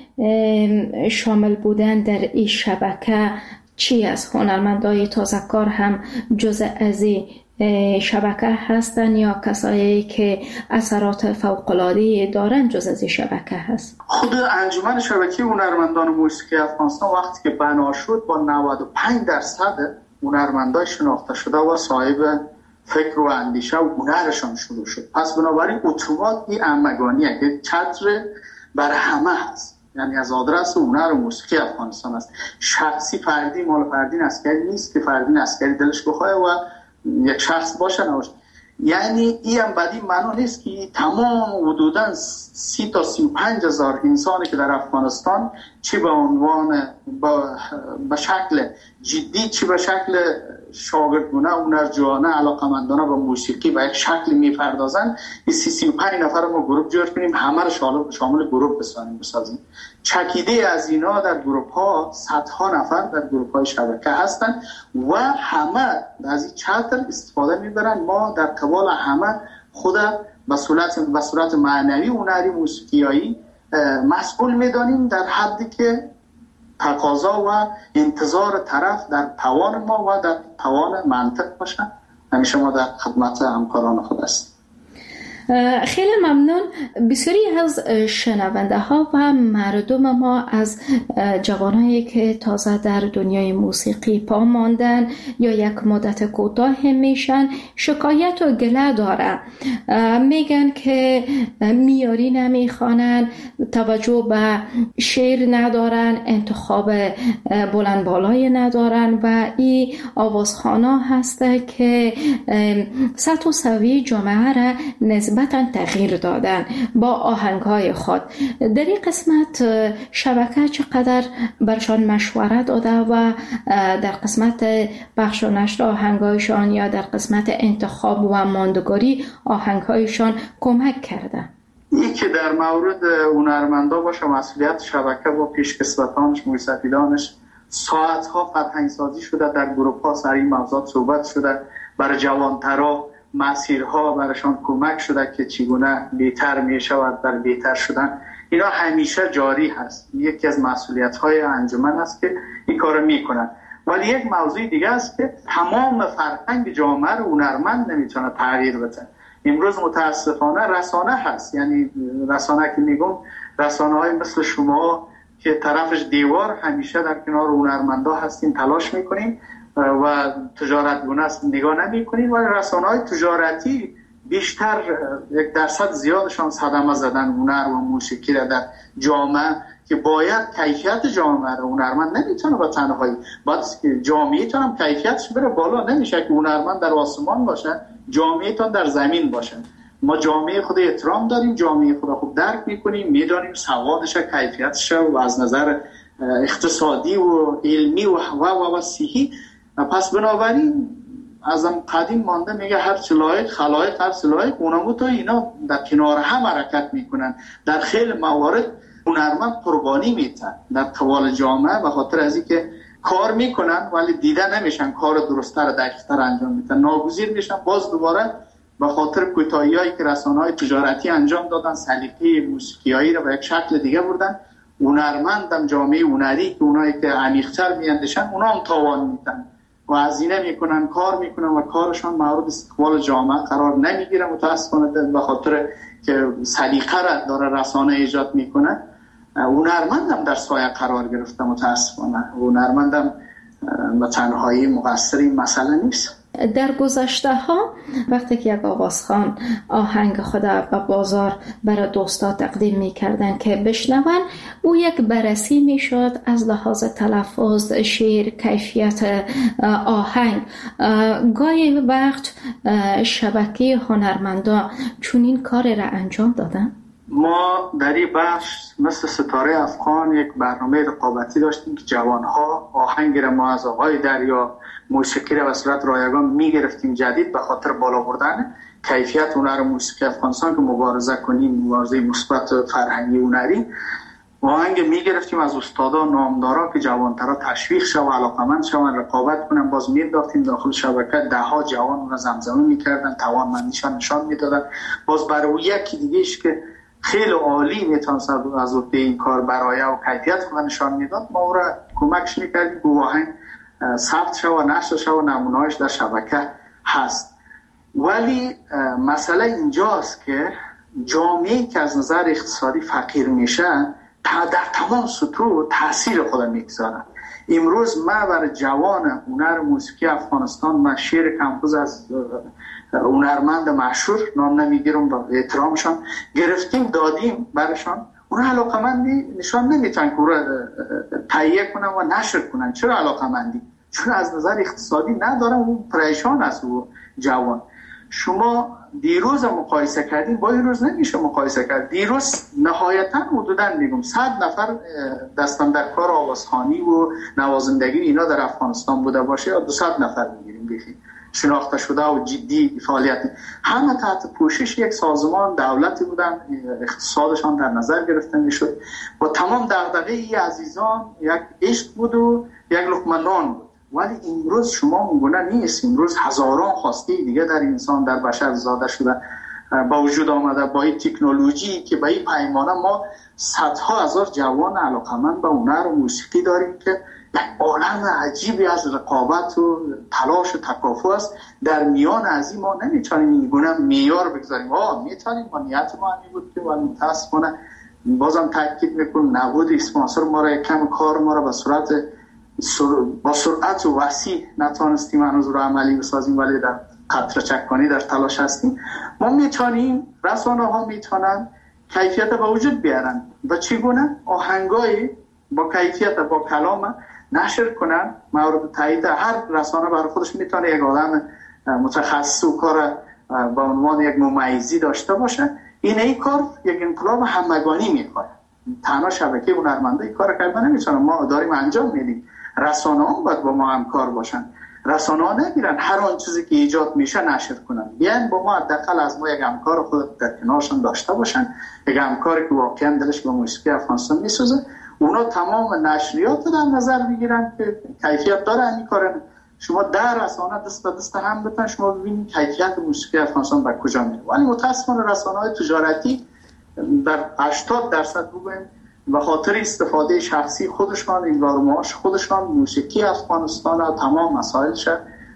شامل بودن در این شبکه چی است؟ هنرمندای تازه کار هم جزء از این شبکه هستن یا کسایی که اثرات فوق‌العاده دارن جزء از این شبکه هست؟ خود انجمن شبکه هنرمندان موسیقی افغانستان وقتی که بنا شد با نود و پنج درصد هنرمندای شناخته شده و صاحب فکر و اندیشه و هنرشان شروع شد. پس بنابراین اتومات این همگانیه که چتر برای همه هست، یعنی از آدرس هنر و موسیقی افغانستان است. شخصی فردی مال فردین عسکری نیست که فردین عسکری دلش بخواه و یک شخص باشه نباشه. یعنی این هم بدی معنا نیست که تمام حدوداً سی تا سی و پنج هزار انسانی که در افغانستان چی به عنوان با به شکل جدی چی به شکل شاگردانه هنرجویانه علاقه‌مندانه به موسیقی و یک شکل می‌پردازن، این سی سی و پنج نفر ما گروه جور کنیم، همه رو شامل گروه بسازیم بسازیم چکیده از اینا در گروه ها صدها نفر در گروه های شبکه هستن و همه از این چتر استفاده میبرن. ما در قبال همه خود به صورت به صورت معنوی هنری موسیقیایی مسئول میدانیم در حدی که تقاضا و انتظار طرف در توان ما و در توان منطق باشه. همیشه ما در خدمت همکاران خود هستیم. خیلی ممنون. بسیاری از شنونده ها و مردم ما از جوانایی که تازه در دنیای موسیقی پا ماندن یا یک مدت کوتاه میشن شکایت و گله دارن، میگن که میاری نمیخوانن، توجه به شعر ندارن، انتخاب بلند بالای ندارن و این آوازخوانا هسته که سطح و سوی جامعه را نسبت نسبتاً تغییر دادن با آهنگ‌های خود. در این قسمت شبکه چقدر برشان مشوره داده و در قسمت پخش و نشر آهنگ‌هایشان یا در قسمت انتخاب و ماندگاری آهنگ‌هایشان کمک کرده؟ این که در مورد هنرمندا باشه مسئولیت شبکه با پیشکسوتانش موسیقیدانش ساعت‌ها فرهنگ سازی شده، در گروه‌ها سر این موضوعات صحبت شده، برای جوانترها مسیرها برایشان کمک شده که چگونه بهتر می شود در بهتر شدن. اینا همیشه جاری هست. یکی از مسئولیت‌های انجمن است که این کارو میکنن. ولی یک موضوع دیگه است که تمام فرهنگ جامعه رو هنرمند نمیتونه تغییر بده. امروز متاسفانه رسانه هست، یعنی رسانه که میگم رسانه‌های مثل شما که طرفش دیوار، همیشه در کنار هنرمندا هستیم، تلاش میکنیم و تجارتگونه است نگاه نمی کنیم. ولی رسانه‌های تجارتی بیشتر یک درصد زیادشان صدمه زدن هنر و موسیقی را در جامعه که باید کیفیت جامعه را هنرمند نمیتونه با تنهایی، باید که جامعه‌تون هم کیفیتش بره بالا. نمیشه که هنرمند در آسمان باشه جامعه‌تون در زمین باشه. ما جامعه خود احترام داریم، جامعه خود خوب درک میکنیم، میدانیم سوادش کیفیتش و از نظر اقتصادی و علمی و و و صحی. پس بنابراین ازم قدیم مانده میگه هر چه لایق خلایق هر چه لایق، اونمو تو اینا در کنار هم حرکت میکنن. در خیلی موارد هنرمند قربانی میتن در قبال جامعه به خاطر از اینکه کار میکنن ولی دیده نمیشن، کار درست‌تر دقیق‌تر انجام میدن، ناگزیر میشن. باز دوباره به خاطر کوتاهی‌هایی که رسانه‌های تجارتی انجام دادن سلیقه موسیقیایی رو به یک شکل دیگه بردن. هنرمندم جامعه هنری که اونایی که عمیق‌تر میاندیشن اونا هم تاوان میدن و هزینه میکنن، کار میکنن و کارشان مورد استقبال جامعه قرار نمیگیره. متاسفانه به خاطر که سلیقه را داره رسانه ایجاد میکنه هنرمندم در سایه قرار گرفته. متاسفانه هنرمندم به تنهایی مقصر این مسئله نیست. در گذشته ها وقتی که یک آوازخوان آهنگ خود به بازار برای دوستا تقدیم می کردن که بشنون، او یک بررسی می شد از لحاظ تلفظ، شعر، کیفیت آهنگ. گاهی وقت شبکه هنرمندا چنین کار را انجام دادن. ما در این بخش مثل ستاره افغان یک برنامه رقابتی داشتیم که جوانها آهنگ را ما از آقای دریا موسیقی را به صورت رایگان میگرفتیم جدید به خاطر بالا بردن کیفیت هنر موسیقی افغانستان که مبارزه کنیم، مبارزه مثبت فرهنگی هنری. آهنگ میگرفتیم از استادا نامدارا که جوانترا تشویق شو و علاقمند شون رقابت کنن، باز میداختیم داخل شبکه، ده ها جوان اون زمزمه میکردن، توانمندیشان نشان میدادن. باز برای یکی دیگهش که خیلی عالی میتونست از وقت این کار برای و کیفیت خود نشان میداد، ما او را کمکش میکردیم که آهنگ ثبت شو و نشر شو و نمونه‌اش در شبکه هست. ولی مسئله اینجاست که جامعه‌ای که از نظر اقتصادی فقیر میشه در تمام سطوح تاثیر خود میگذاره. امروز ما برای جوان هنر موسیقی افغانستان، من شعر کمپوز از هنرمند مشهور نام نمیگیرم با احترامشان گرفتیم دادیم برشان، اون علاقمندی نشان نمیتونن که رو تهیه کنن و نشر کنن. چرا علاقمندی؟ چون از نظر اقتصادی ندارن، اون پریشان است و جوان. شما دیروز مقایسه کردیم با این روز نمیشه مقایسه کرد. دیروز نهایتا حدودا میگم صد نفر دستم در کار آوازخوانی و نوازندگی اینا در افغانستان بوده باشه یا دویست نفر میگیریم بخی شناخته شده و جدی فعالیت، همه تحت پوشش یک سازمان دولتی بودن، اقتصادشان در نظر گرفته میشد و تمام دغدغه ای عزیزان یک عشق بود و یک لقمه نان بود. ولی امروز شما اونگونه نیست. امروز هزاران خواسته دیگه در انسان در بشر زاده شده با وجود آمده با این تکنولوژی که به این پیمانه ما صدها هزار جوان علاقمند به هنر و موسیقی داریم که یک عالم عجیبی از رقابت و تلاش و تکافؤ است. در میان از این ما نمیتونیم این گونه معیار بگذاریم. آه میتونیم، ما نیت ما همین بود که ولی متاسفانه بازم تاکید میکنم نبود اسپانسر ما را کم کار ما را به صورت با سرعت و وسیع نتونستیم هنوز رو عملی بسازیم، ولی در قطره چکانی در تلاش هستیم. ما میتونیم، رسانه ها میتونن کیفیت به وجود بیارن و چگونه آهنگای با کیفیت با کلام نشر کنن. مورد تایید هر رسانه برای خودش میتونه یک آدم متخصص و کار با عنوان یک ممیزی داشته باشه. این ای کار یک انقلاب همگانی میخواد. تنها شبکه هنرمندای کار کردن نمیتونه، ما داریم انجام میدیم. رسانه ها باید با ما همکار باشن. رسانه ها نگیرن هر آن چیزی که ایجاد میشه نشر کنن، بیان با ما حداقل از ما یک همکار خود در کنارشون داشته باشن، یک همکاری که واقعا دلش به موسیقی افغانستان میسوزه. اونا تمام نشریات در نظر میگیرن که کیفیت داره این کارن. شما در رسانه دست به دست هم بتن، شما ببینید کیفیت موسیقی افغانستان به کجا میره. ولی متاسفانه رسانه‌های تجارتی در هشتاد درصد بگویم به خاطر استفاده شخصی خودشان، انگار معاش خودشان، موسیقی افغانستان و تمام مسائلش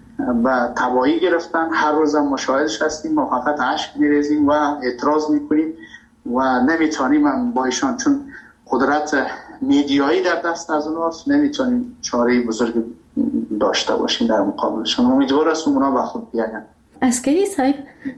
و تباهی گرفتن. هر روز هم مشاهدش هستیم، ما فقط عشق میریزیم و اعتراض میکنیم و نمیتونیم هم با ایشان، چون قدرت میدیایی در دست از اوناست، نمیتونیم چاره بزرگ داشته باشیم در مقابلشان. امیدوار است اونا به خود بیاین. عسکری صاحب،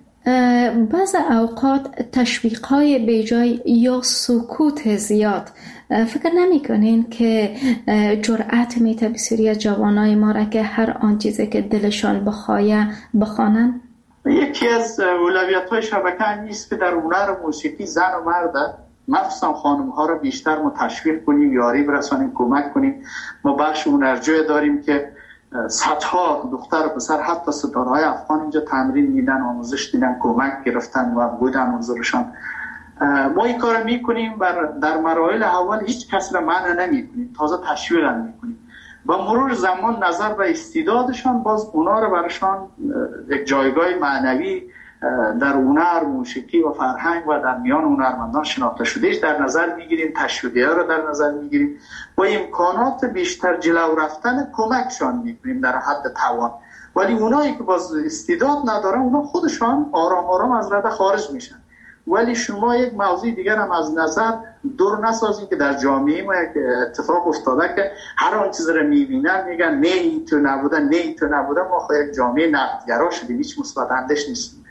بعض اوقات تشویق‌های بیجای یا سکوت زیاد فکر نمی‌کنین که جرأت می‌ته بسیاری از جوانای ما را که هر آن چیزی که دلشان بخواه بخوانن؟ یکی از اولویت‌های شبکه نیست که در هنر موسیقی زن و مرد، مخصوصا خانم‌ها را بیشتر ما تشویق کنیم، یاری برسانیم، کمک کنیم. ما بخش هنرجوی داریم که صدها دختر و پسر حتی ستاره‌های افغان اینجا تمرین میدن، آموزش دیدن، کمک گرفتن و بودن حضورشان. ما این کار میکنیم، در مراحل اول هیچ کس را منع نمیکنیم، تازه تشویق هم میکنیم. با مرور زمان نظر به استعدادشان باز اونا را برشان یک جایگاه معنوی در هنر، موسیقی و فرهنگ و در میان هنرمندان شناخته شدهش در نظر میگیریم، تشویقی‌ها را در نظر میگیریم و امکانات بیشتر جلو رفتن کمکشان میکنیم در حد توان. ولی اونایی که باز استعداد ندارن اونا خودشان آرام آرام از رده خارج میشن. ولی شما یک موضوع دیگر هم از نظر دور نسازید که در جامعه ما یک اتفاق افتاده که هر آن چیز رو میبینن میگن نه ای تو نبوده، نه ای تو نبوده. ما خواهی یک جامعه نقدگرا شدیم، هیچ مثبت اندیش نیستیم.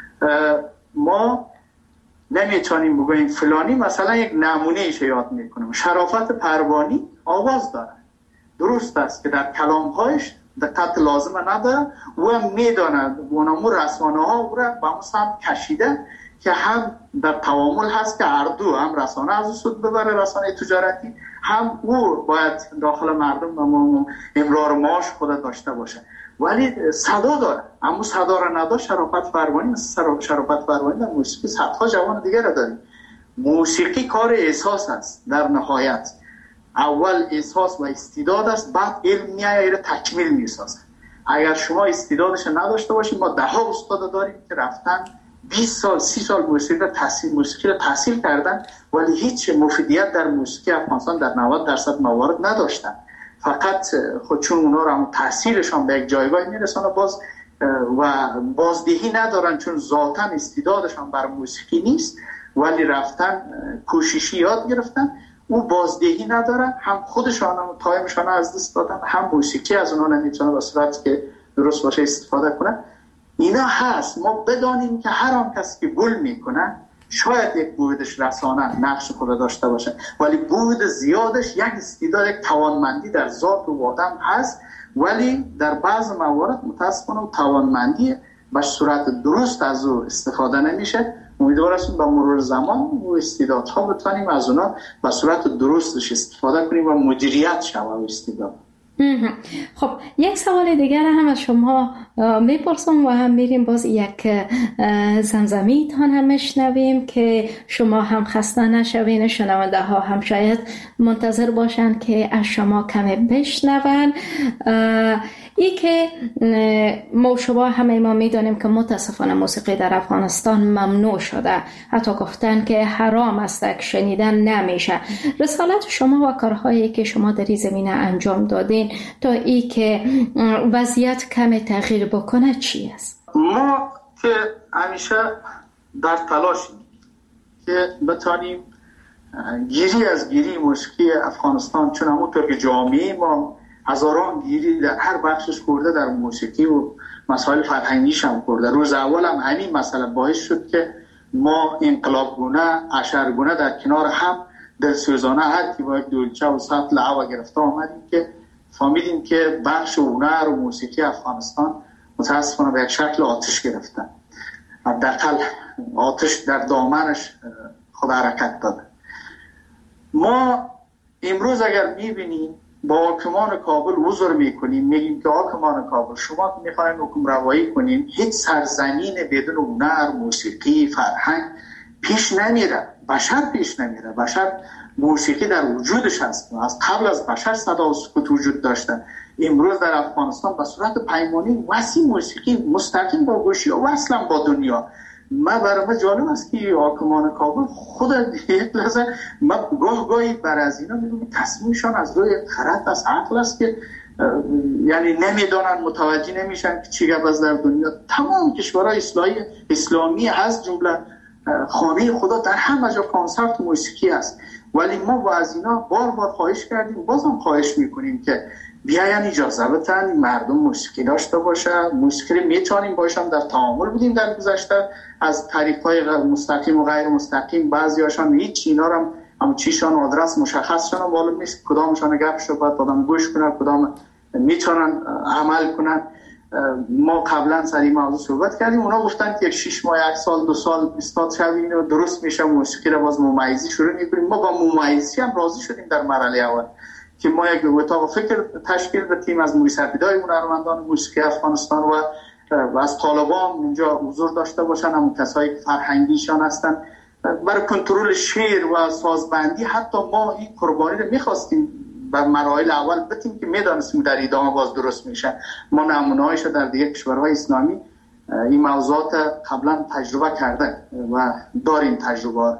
ما نمیتونیم بگوییم فلانی مثلا یک نمونه ایش یاد میکنیم. شرافت پروانی آواز داره، درست است که در کلامهایش دقت لازم نداره و میداند اونمو رسانه ها او را به اون سمت کشیده که هم در تعامل هست که هر دو، هم رسانه از سود ببره، رسانه تجارتی، هم او باید داخل مردم امرار معاش خود داشته باشه. ولی صدا داره، اما صدا را نداشت. شرافت پروانی مثل شرافت پروانی در موسیقی صدها جوان دیگه را داریم. موسیقی کار احساس است. در نهایت اول احساس و استعداد است، بعد علم میایه را تکمیل میسازه. اگر شما استعدادش نداشته باشید، ما ده ها استاد داریم که رفتن بیست سال سی سال موسیقی را تحصیل موسیقی را تحصیل کردن ولی هیچ مفیدیت در موسیقی افغانستان در نود درصد موارد نداشتن. فقط خود چون اونا را هم تحصیلشان به یک جایگاه میرسانه باز و بازدهی ندارن، چون ذاتاً استعدادشان بر موسیقی نیست ولی رفتن کوششی یاد گرفتن، او بازدهی ندارن، هم خودشان هم تایمشان از دست دادن، هم موسیقی از اونها نمیتونه به صورتی که درست باشه استفاده کنن. اینا هست. ما بدانیم که هر آن کسی که گل میکنه شاید یک بودش رسانه نقش خود داشته باشه ولی بود زیادش یک استعداد، یک توانمندی در ذات و آدم هست، ولی در بعض موارد متاسفانه توانمندی به صورت درست از او استفاده نمیشه. امیدوارم با مرور زمان و استعدادها بتونیم از اونا به صورت درستش استفاده کنیم و مدیریت شود استعداد. خب یک سوال دیگر هم از شما میپرسم و هم میریم باز یک زمزمی تان هم میشنویم که شما هم خسته نشوین، شنونده ها هم شاید منتظر باشن که از شما کمی بشنون. ای که ما شما همه ما میدانیم که متاسفانه موسیقی در افغانستان ممنوع شده، حتی گفتن که حرام است که شنیدن نمیشه. رسالت شما و کارهایی که شما در این زمینه انجام دادین تا ای که وضعیت کمی تغییر بکنه چی است؟ ما که همیشه در تلاشیم که بتانیم گیری از گیری موسیقی افغانستان، چون همونطور که جامعه ما هزاران گیری در هر بخشش کرده، در موسیقی و مسائل فرهنگیش هم کرده. روز اول هم همین مسئله باعث شد که ما انقلابگونه اشرگونه در کنار هم دلسوزانه هر کی با یک دولچه و سطل هوا گرفته آمدیم که فهمیدیم که بخش هنر و موسیقی افغانستان متاسفانه به یک شکل آتش گرفتن. حداقل آتش در دامنش خود حرکت داده. ما امروز اگر میبینیم با حاکمان کابل حضور میکنیم، میگیم که حاکمان کابل شما میخواین حکم روایی کنیم، هیچ سرزمین بدون هنر، موسیقی، فرهنگ پیش نمیره. بشر پیش نمیره. بشر موسیقی در وجودش هست. از قبل از بشر صدا و سکوت وجود داشته. امروز در افغانستان به صورت پیمانی وسیع موسیقی مستقیم با گوشی و اصلا با دنیا. من برای من جالب است که حاکمان کابل خود یک لحظه من گاه گاهی بر از اینا میگم تصمیمشان از روی خرد از عقل است که یعنی نمیدانن، متوجه نمیشن که چی گپ است در دنیا. تمام کشورهای اسلامی اسلامی از جمله خانه خدا در همه جا کنسرت موسیقی است، ولی ما با از اینا بار بار خواهش کردیم، بازم خواهش میکنیم که بیاین اجازه بدن مردم موسیقی داشته باشه. موسیقی میتونیم باشم در تعامل بودیم در گذشته از طریق‌های مستقیم و غیر مستقیم. بعضیاشان هیچ اینا رو هم چیشان آدرس مشخصشان معلوم نیست، کدامشان گپ شو بعد آدم گوش کنه، کدام میتونن عمل کنن. ما قبلا سر این موضوع صحبت کردیم، اونا گفتن که شش ماه یک سال دو سال استاد شوین و درست میشه موسیقی رو باز ممیزی شروع میکنیم. ما با ممیزی هم راضی شدیم در مرحله اول که ما یک اتاق فکر تشکیل بدیم از موسیقیدای هنرمندان موسیقی افغانستان و و از طالبان اونجا حضور داشته باشن، همون کسایی که فرهنگیشان هستن برای کنترل شعر و سازبندی. حتی ما این قربانی رو میخواستیم بر مراحل اول بتیم که میدانستیم در ادامه باز درست میشه. ما نمونه‌هایش در دیگه کشورهای اسلامی این موضوعات قبلا تجربه کرده و داریم تجربه،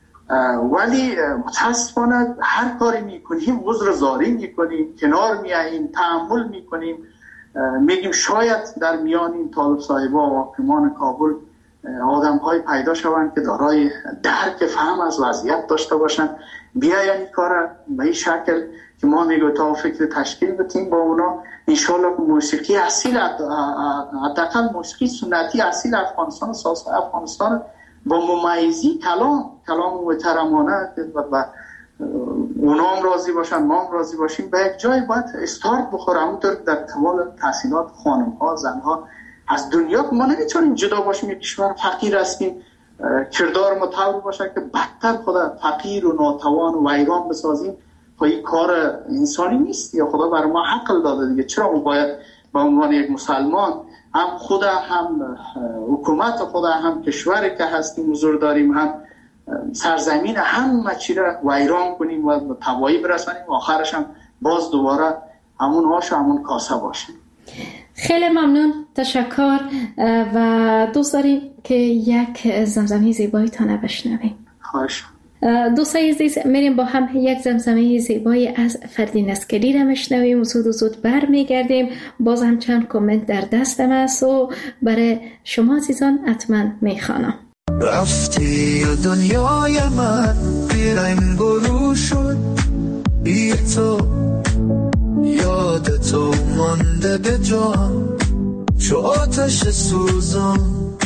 ولی متاسفانه هر کاری میکنیم عذر زاری میکنیم، کنار میاییم، تحمل میکنیم، میگیم شاید در میان این طالب صاحبا و حاکمان کابل آدم های پیدا شوند که دارای درک فهم از وضعیت داشته باشن، بیاین این کار به این شکل که ما میگو تا فکر تشکیل بدیم با اونا. انشالله موسیقی اصیل، حداقل موسیقی سنتی اصیل افغانستان، سازهای افغانستان با ممیزی کلام کلام محترمانه و اونا هم راضی باشن ما هم راضی باشیم، به یک جای باید استارت بخوره. همونطور در تمام تحصیلات خانم ها زن ها از دنیا ما نمیتونیم جدا باشیم. یک کشور فقیر هستیم، کردار ما طور باشه که بدتر خدا فقیر و ناتوان و ویران بسازیم. خب این کار انسانی نیست یا خدا بر ما عقل داده دیگه. چرا ما باید به عنوان یک مسلمان هم خدا هم حکومت خدا هم کشوری که هستیم حضور داریم، هم سرزمین همه چی را ویران کنیم و تباهی برسانیم و آخرش هم باز دوباره همون آش و همون کاسه باشه. خیلی ممنون، تشکر و دوست داریم که یک زمزمه زیبایتان بشنویم. خواهش. دوستای عزیز، میریم با هم یک زمزمه زیبایی از فردین اسکری را میشنویم و زود و زود بر میگردیم. باز هم چند کامنت در دستم است و برای شما عزیزان حتما میخوانم. رفتی و دنیای من بیرنگ و رو شد، بی تو یاد تو مانده به جان چو آتش سوزان.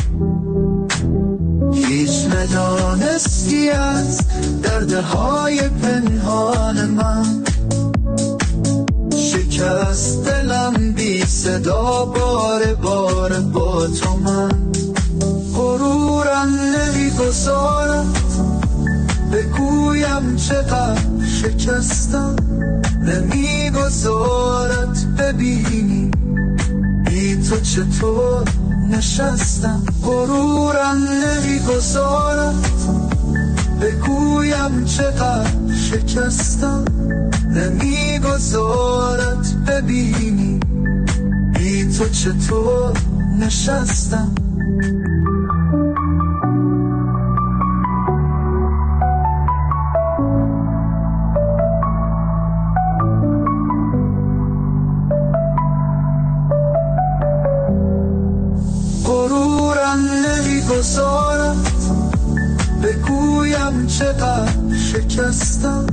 هیچ ندانستی از دردهای پنهان من، شکست دلم بی صدا بار بار با تو من. غرورم نمیگذارد بگویم چقدر شکستم، نمیگذارد ببینی بی تو چطور نشستم. غرورم نمیگذارد بگویم چقدر شکستم، نمیگذارد ببینی بی تو چطور نشستم. نمیگذارد بگویم چقدر شکستم،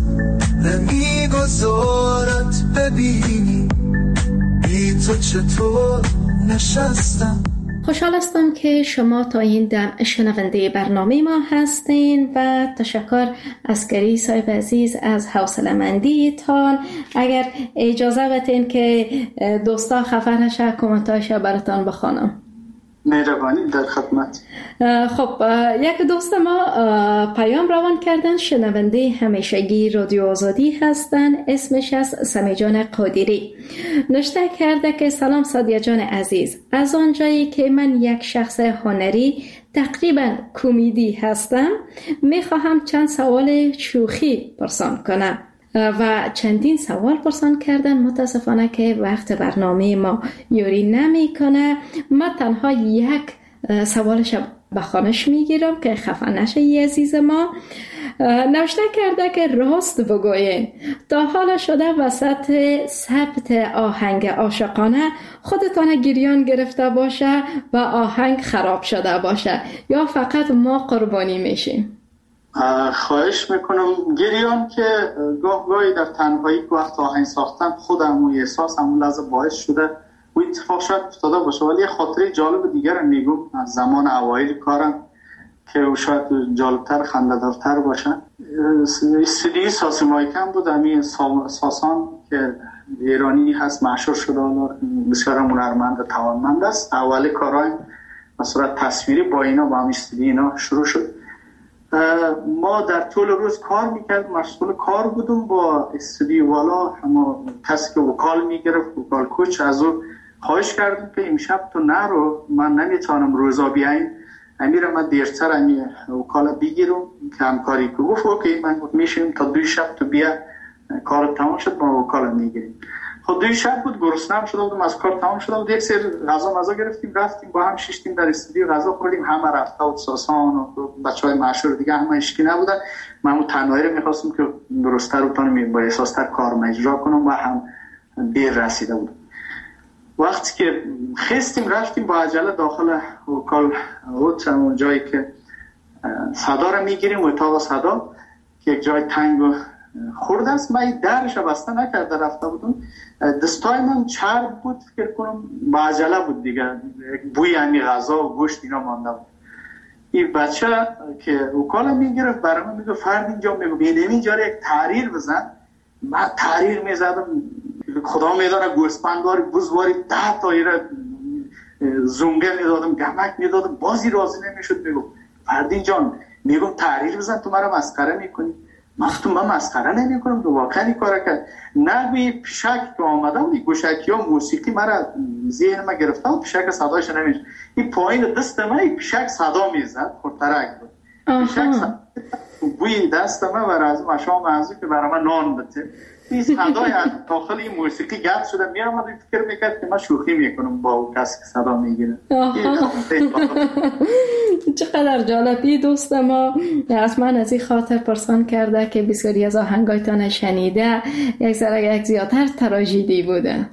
نمیگذارد ببینی بی تو چطور نشستم. خوشحال هستم که شما تا این دم شنونده برنامه ما هستین و تشکر از گری صاحب عزیز از حوصله مندی تان. اگر اجازه بدین که دوستا خفه نشه کامنتایش براتان بخوانم. مهربانی، در خدمت. خب یک دوست ما پیام روان کردن، شنونده همیشگی رادیو آزادی هستن، اسمش از سمی جان قادری. نوشته کرده که سلام سادیا جان عزیز، از آنجایی که من یک شخص هنری تقریبا کمدی هستم میخواهم چند سوال شوخی پرسان کنم و چندین سوال پرسان کردن. متاسفانه که وقت برنامه ما یوری نمی کنه. ما تنها یک سوالش به خانش میگیرم که خفه نشه ی عزیز ما. نوشته کرده که راست بگوین تا حالا شده وسط ثبت آهنگ عاشقانه خودتان گریان گرفته باشه و آهنگ خراب شده باشه یا فقط ما قربانی میشیم؟ خواهش میکنم. گریان که گاه گاهی در تنهایی وقت آهنگ ساختم خودم و احساس همون لحظه باعث شده و اتفاق شاید افتاده باشه، ولی یه خاطره جالب دیگر هم میگم از زمان اوایل کارم که شاید جالبتر خنده‌دارتر باشه. استودیوی ساسی مایکم بود، همین ساسان که ایرانی هست مشهور شده، بسیار هنرمند توانمند است. اول کارهای به صورت تصویری با اینا با همین استودیو اینا شروع شد. ما در طول روز کار میکردیم، مشغول کار بودم با استودیو والا، اما کسی که وکال میگرفت، وکال کوچ، از او خواهش کردیم که امشب تو نرو، من نمیتونم روزا بیایم، امیره من دیرتر امی وکال بگیرم که همکاری که گفت اوکی. من گفت میشیم تا دوی شب تو بیا، کار تمام شد ما وکال میگیریم. خب دوی شب بود، گرسنه‌ام شده بودم، از کار تمام شده بود، یک سری غذا مزا گرفتیم رفتیم با هم شیشتیم در استودیو غذا خوردیم. همه رفته بود، ساسان و بچهای مشهور دیگه همه اشکی نبودن. من اون تنهایی رو می‌خواستم که درست‌تر بتونم با احساس‌تر کار اجرا کنم و هم دیر رسیده بود. وقتی که خستیم رفتیم با عجله داخل وکال بود، اون جایی که صدا رو میگیریم، اتاق صدا که یک جای تنگ و خورد است. من درش بسته نکرده رفته بودم، دستای من چرب بود، فکر کنم با عجله بود دیگه، بوی همی غذا و گوشت اینا مانده بود. این بچه که وکالم میگرفت برای من میگه فرد اینجا میگه بینیم اینجا یک تحریر بزن. من تحریر میزدم، خدا میدانه گوسپندواری بزواری ده تایره زونگه میدادم، گمک میدادم، بازی راضی نمیشد. میگو فردین جان میگم تحریر بزن، تو مرا مسخره میکنی. من تو من مسخره نمی کنم، تو واقعا کار کرد. نگوی پیشک که آمده بود، گوشکی ها موسیقی مرا ذهن ما گرفته بود، پیشک صدایش نمیشه. این پایین دست من پیشک صدا میزد، خورترک بود. بوی دست من و از مشام منظور که برای من نان بده این صدای از داخل این موسیقی گرد شده میرم و فکر میکرد که من شوخی میکنم با اون کسی که صدا میگیره. چقدر جالبی. دوست ما از من از این خاطر پرسان کرده که بسیاری از آهنگایتان شنیده یک ذره یک زیادتر تراژدی بوده.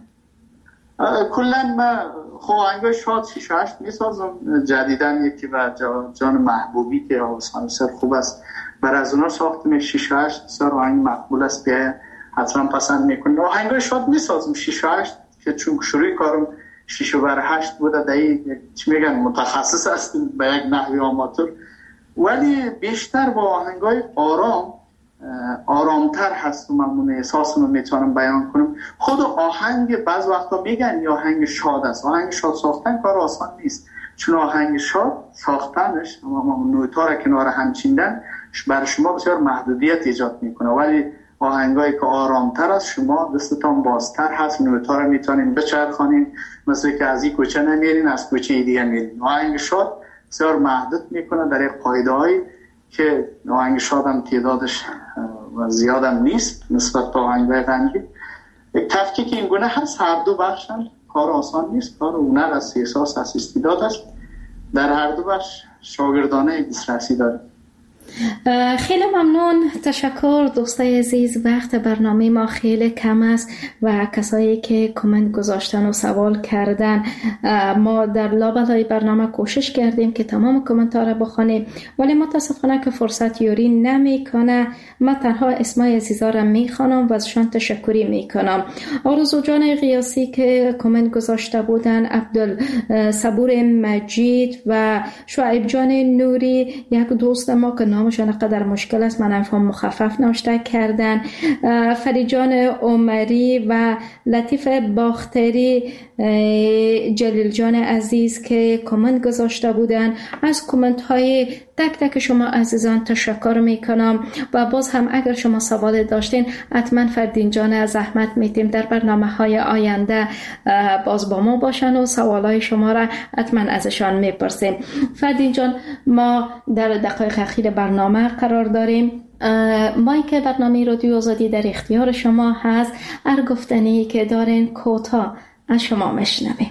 کلا من خب آهنگای شاد شیش و هشت میسازم. جدیدن یکی و جان محبوبی که آوازخوان سر خوب است بر از اونا ساختم. شیش و هشت بسیار آهنگ مقبول است که حتما پسند میکنم. آهنگای شاد میسازم شیش و هشت که چون شروع کارم شیش و بر هشت بوده دایی چی میگن متخصص هستیم به یک نحوی آماتور، ولی بیشتر با آهنگای آرام آرامتر هست و من احساسم میتونم بیان کنم. خود آهنگ بعض وقتا میگن یا آهنگ شاد است. آهنگ شاد ساختن کار آسان نیست، چون آهنگ شاد ساختنش اما نوتا را کنار هم چیندن برای شما بسیار محدودیت ایجاد میکنه، ولی آهنگایی که آرامتر است شما دستتان بازتر هست، نوتا را میتونین بچرخانین، مثل که از این کوچه نمیرین از کوچه دیگه میرین. آهنگ شاد بسیار محدود میکنه در یک قاعده‌ای که آهنگ شاد هم تعدادش زیاد هم نیست نسبت به آهنگ‌های غمگین. یک تفکیک این گونه هست، هر دو بخشن کار آسان نیست، کار هنر است، احساس است، استعداد است. در هر دو بخش شاگردانه دسترسی داریم. خیلی ممنون، تشکر دوستای عزیز. وقت برنامه ما خیلی کم است و کسایی که کامنت گذاشتن و سوال کردن ما در لابلای برنامه کوشش کردیم که تمام کامنت ها را بخونیم، ولی متاسفانه که فرصت یوری نمیکنه. من تنها اسمای عزیزا را میخوانم و ازشان تشکری میکنم. آرزو جان قیاسی که کامنت گذاشته بودن، عبدالصبور مجید و شعیب جان نوری، یک دوست ما که نامشان قدر مشکل است من افهام مخفف نوشته کردن، فرید جان عمری و لطیف باختری، جلیل جان عزیز که کامنت گذاشته بودن. از کامنت های تک تک شما عزیزان تشکر میکنم و باز هم اگر شما سوال داشتین حتما فردین جان از زحمت میتیم در برنامه های آینده باز با ما باشن و سوال های شما را حتما ازشان میپرسیم. فردین جان، ما در دقایق اخیر برنامه قرار داریم. مایک برنامه رادیو آزادی در اختیار شما هست. هر گفتنی که دارین کوتاه از شما میشنویم.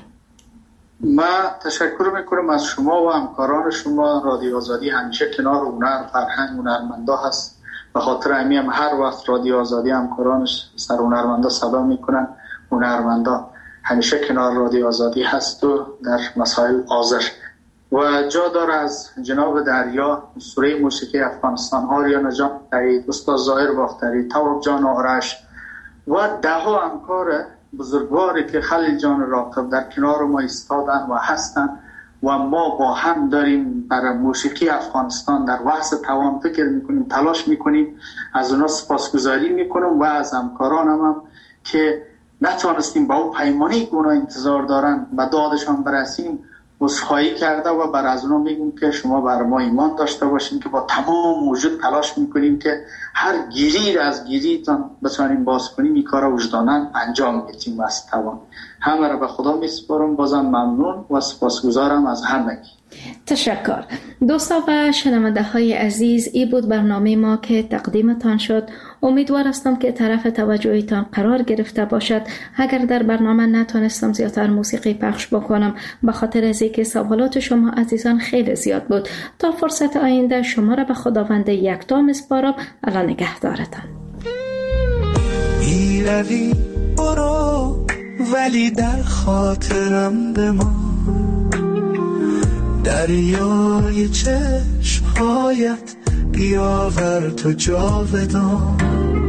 من تشکر میکنم از شما و همکاران شما. رادیو آزادی همیشه کنار هنر، فرهنگ، هنرمندا هست. به خاطر همین هم هر وقت رادیو آزادی همکارانش سر هنرمندا صدا میکنن. هنرمندا همیشه کنار رادیو آزادی هست و در مسائل حاضر. و جا داره از جناب دریا، اسطوره موسیقی افغانستان، آریانا جان سعید، استاد ظاهر باختری، تواب جان آرش و ده ها همکار بزرگواری که خلیل جان راقب در کنار ما ایستادن و هستن و ما با هم داریم برای موسیقی افغانستان در وحث توان فکر میکنیم، تلاش میکنیم. از اونا سپاسگزاری میکنم و از همکارانم هم که نتوانستیم با اون پیمانی که اونا انتظار دارن و دادشان برسیم عذرخواهی کرده و بر از اونا میگم که شما بر ما ایمان داشته باشین که با تمام وجود تلاش میکنیم که هر گیری از گیریتان بتونیم باز کنیم. این کار وجدانن انجام میدیم از توان. همه را به خدا میسپارم. بازم ممنون و سپاسگزارم از همگی. تشکر. دوستا و شنونده های عزیز، این بود برنامه ما که تقدیمتان شد. امیدوار هستم که طرف توجهتان قرار گرفته باشد. اگر در برنامه نتونستم زیادتر موسیقی پخش بکنم به خاطر از اینکه سوالات شما عزیزان خیلی زیاد بود. تا فرصت آینده شما را به خداوند یکتا میسپارم. الله نگهدارتان. ایروی برو ولی در خاطرم بمان، دریای چشمهایت بیاور تو جاودان،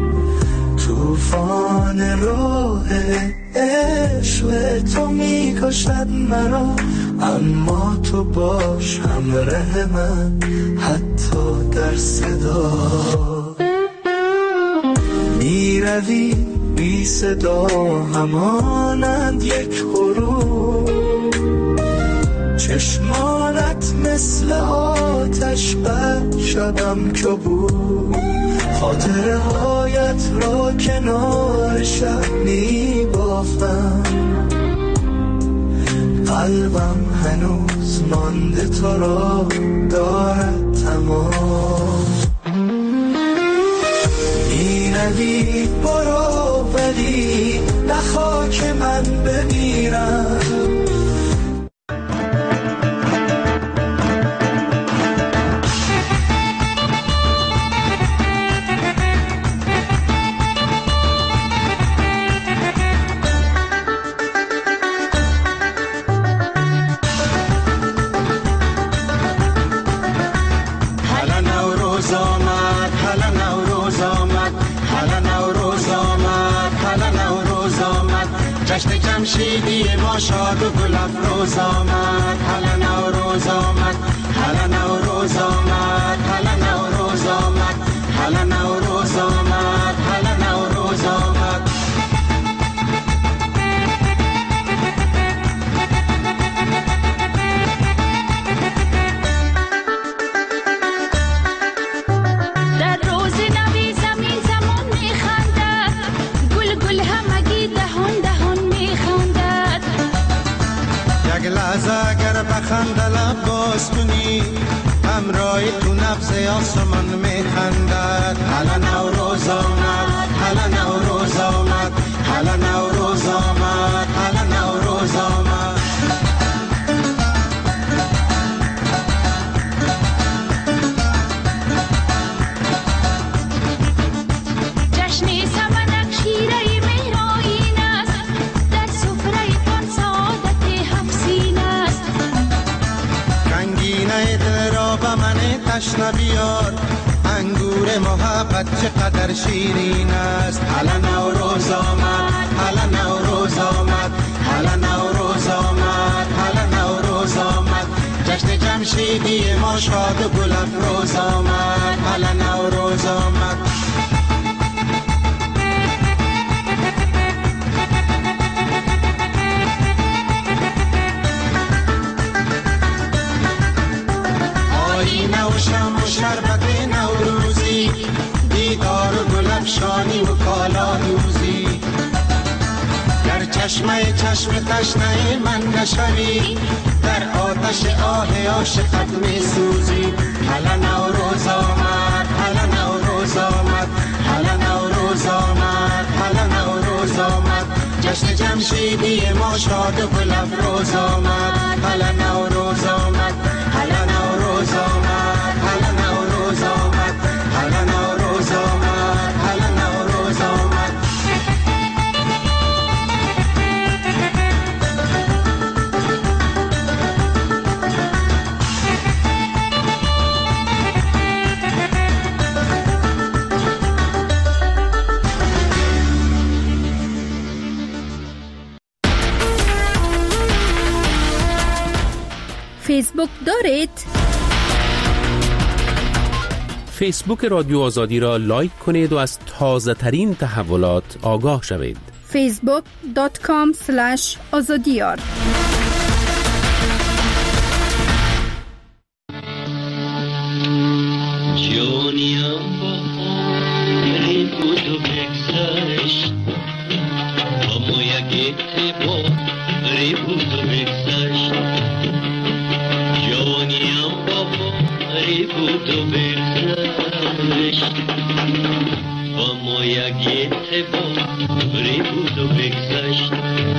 توفان راه عشق تو میکشد مرا، اما تو باش همراه من حتی در صدا. میروی بی صدا همانند یک غروب، چشمانت مثل آتش بر شبم کبود، خاطره هایت را کنار شب می بافم، قلبم هنوز مانده تو را دارد تمام. میروی برو ولی نخوا که من بمیرم. جشن جمشیدی ما شاد و گل افروز آمد. هلا نوروز آمد، هلا نوروز آمد، هلا نوروز آمد، هلا نوروز آمد، هلا نوروز آمد. در روز نوی زمین زمان میخندد، گل گل همگی دهان دهان میخندد. یک لحظه اگر بخنده لب باز کنی، همراه تو نبض آسمان میخندد. هلا نوروز آمد، هلا نوروز آمد، هلا نوروز آمد، هلا نوروز آمد. جشن سمنک شیره مهرآیین است، در سفره پان سعادت هفسین است. رنگینه دل را به من تشنه بیار، انگور محبت چقدر شیرین است. هلا نوروز آمد، هلا نوروز آمد، هلا نوروز آمد، هلا نوروز آمد. جشن جمشیدی ما شاد و گل افروز آمد. هلا نوروز آمد. آینه و شم و شربت نوروزی، دیدار و گل افشانی و کالا دوزی. در چشمه چشم تشنه من نشوی، در آتش آه عاشقت می سوزی. هلا نوروز آمد، هلا نوروز آمد، هلا نوروز آمد، هلا نوروز آمد. جشن جمشیدی ما شاد و گل افروز آمد. هلا نوروز آمد، هلا نوروز آمد، هلا نوروز آمد، هلا نوروز آمد، هلا نوروز آمد. فیسبوک دارید؟ فیسبوک رادیو آزادی را لایک کنید و از تازه ترین تحولات آگاه شوید. فیسبوک دات کام اسلش آزادیار. جانیم با آری بود و بگذشت، با ما یک اتباری بود و بگذشت. جانیم با آری بود و بگذشت، با ما یک اتباری بود و بگذشت.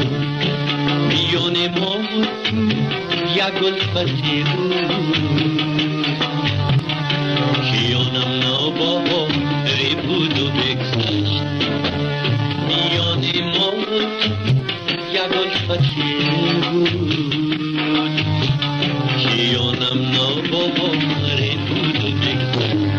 میان ما یک الفتی بود، خیانم ناباوری بود و بگذشت. میان ما یک الفتی بود، خیانم ناباوری بود و بگذشت.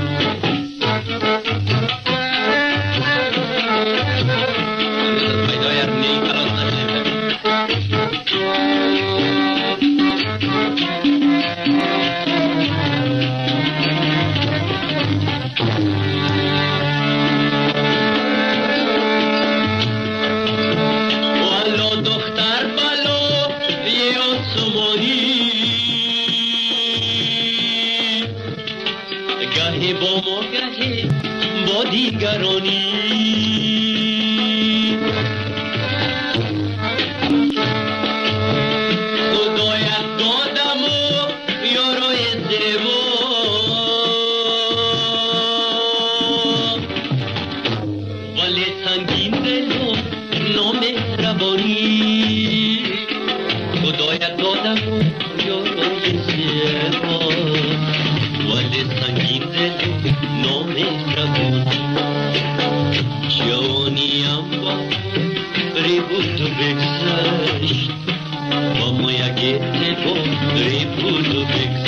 با یک آدم و یارای زیبا ولی سنگین دل نامهربان جوانیم با ری بود و بگذشت با ما یک اتفاق ری بود و بگذشت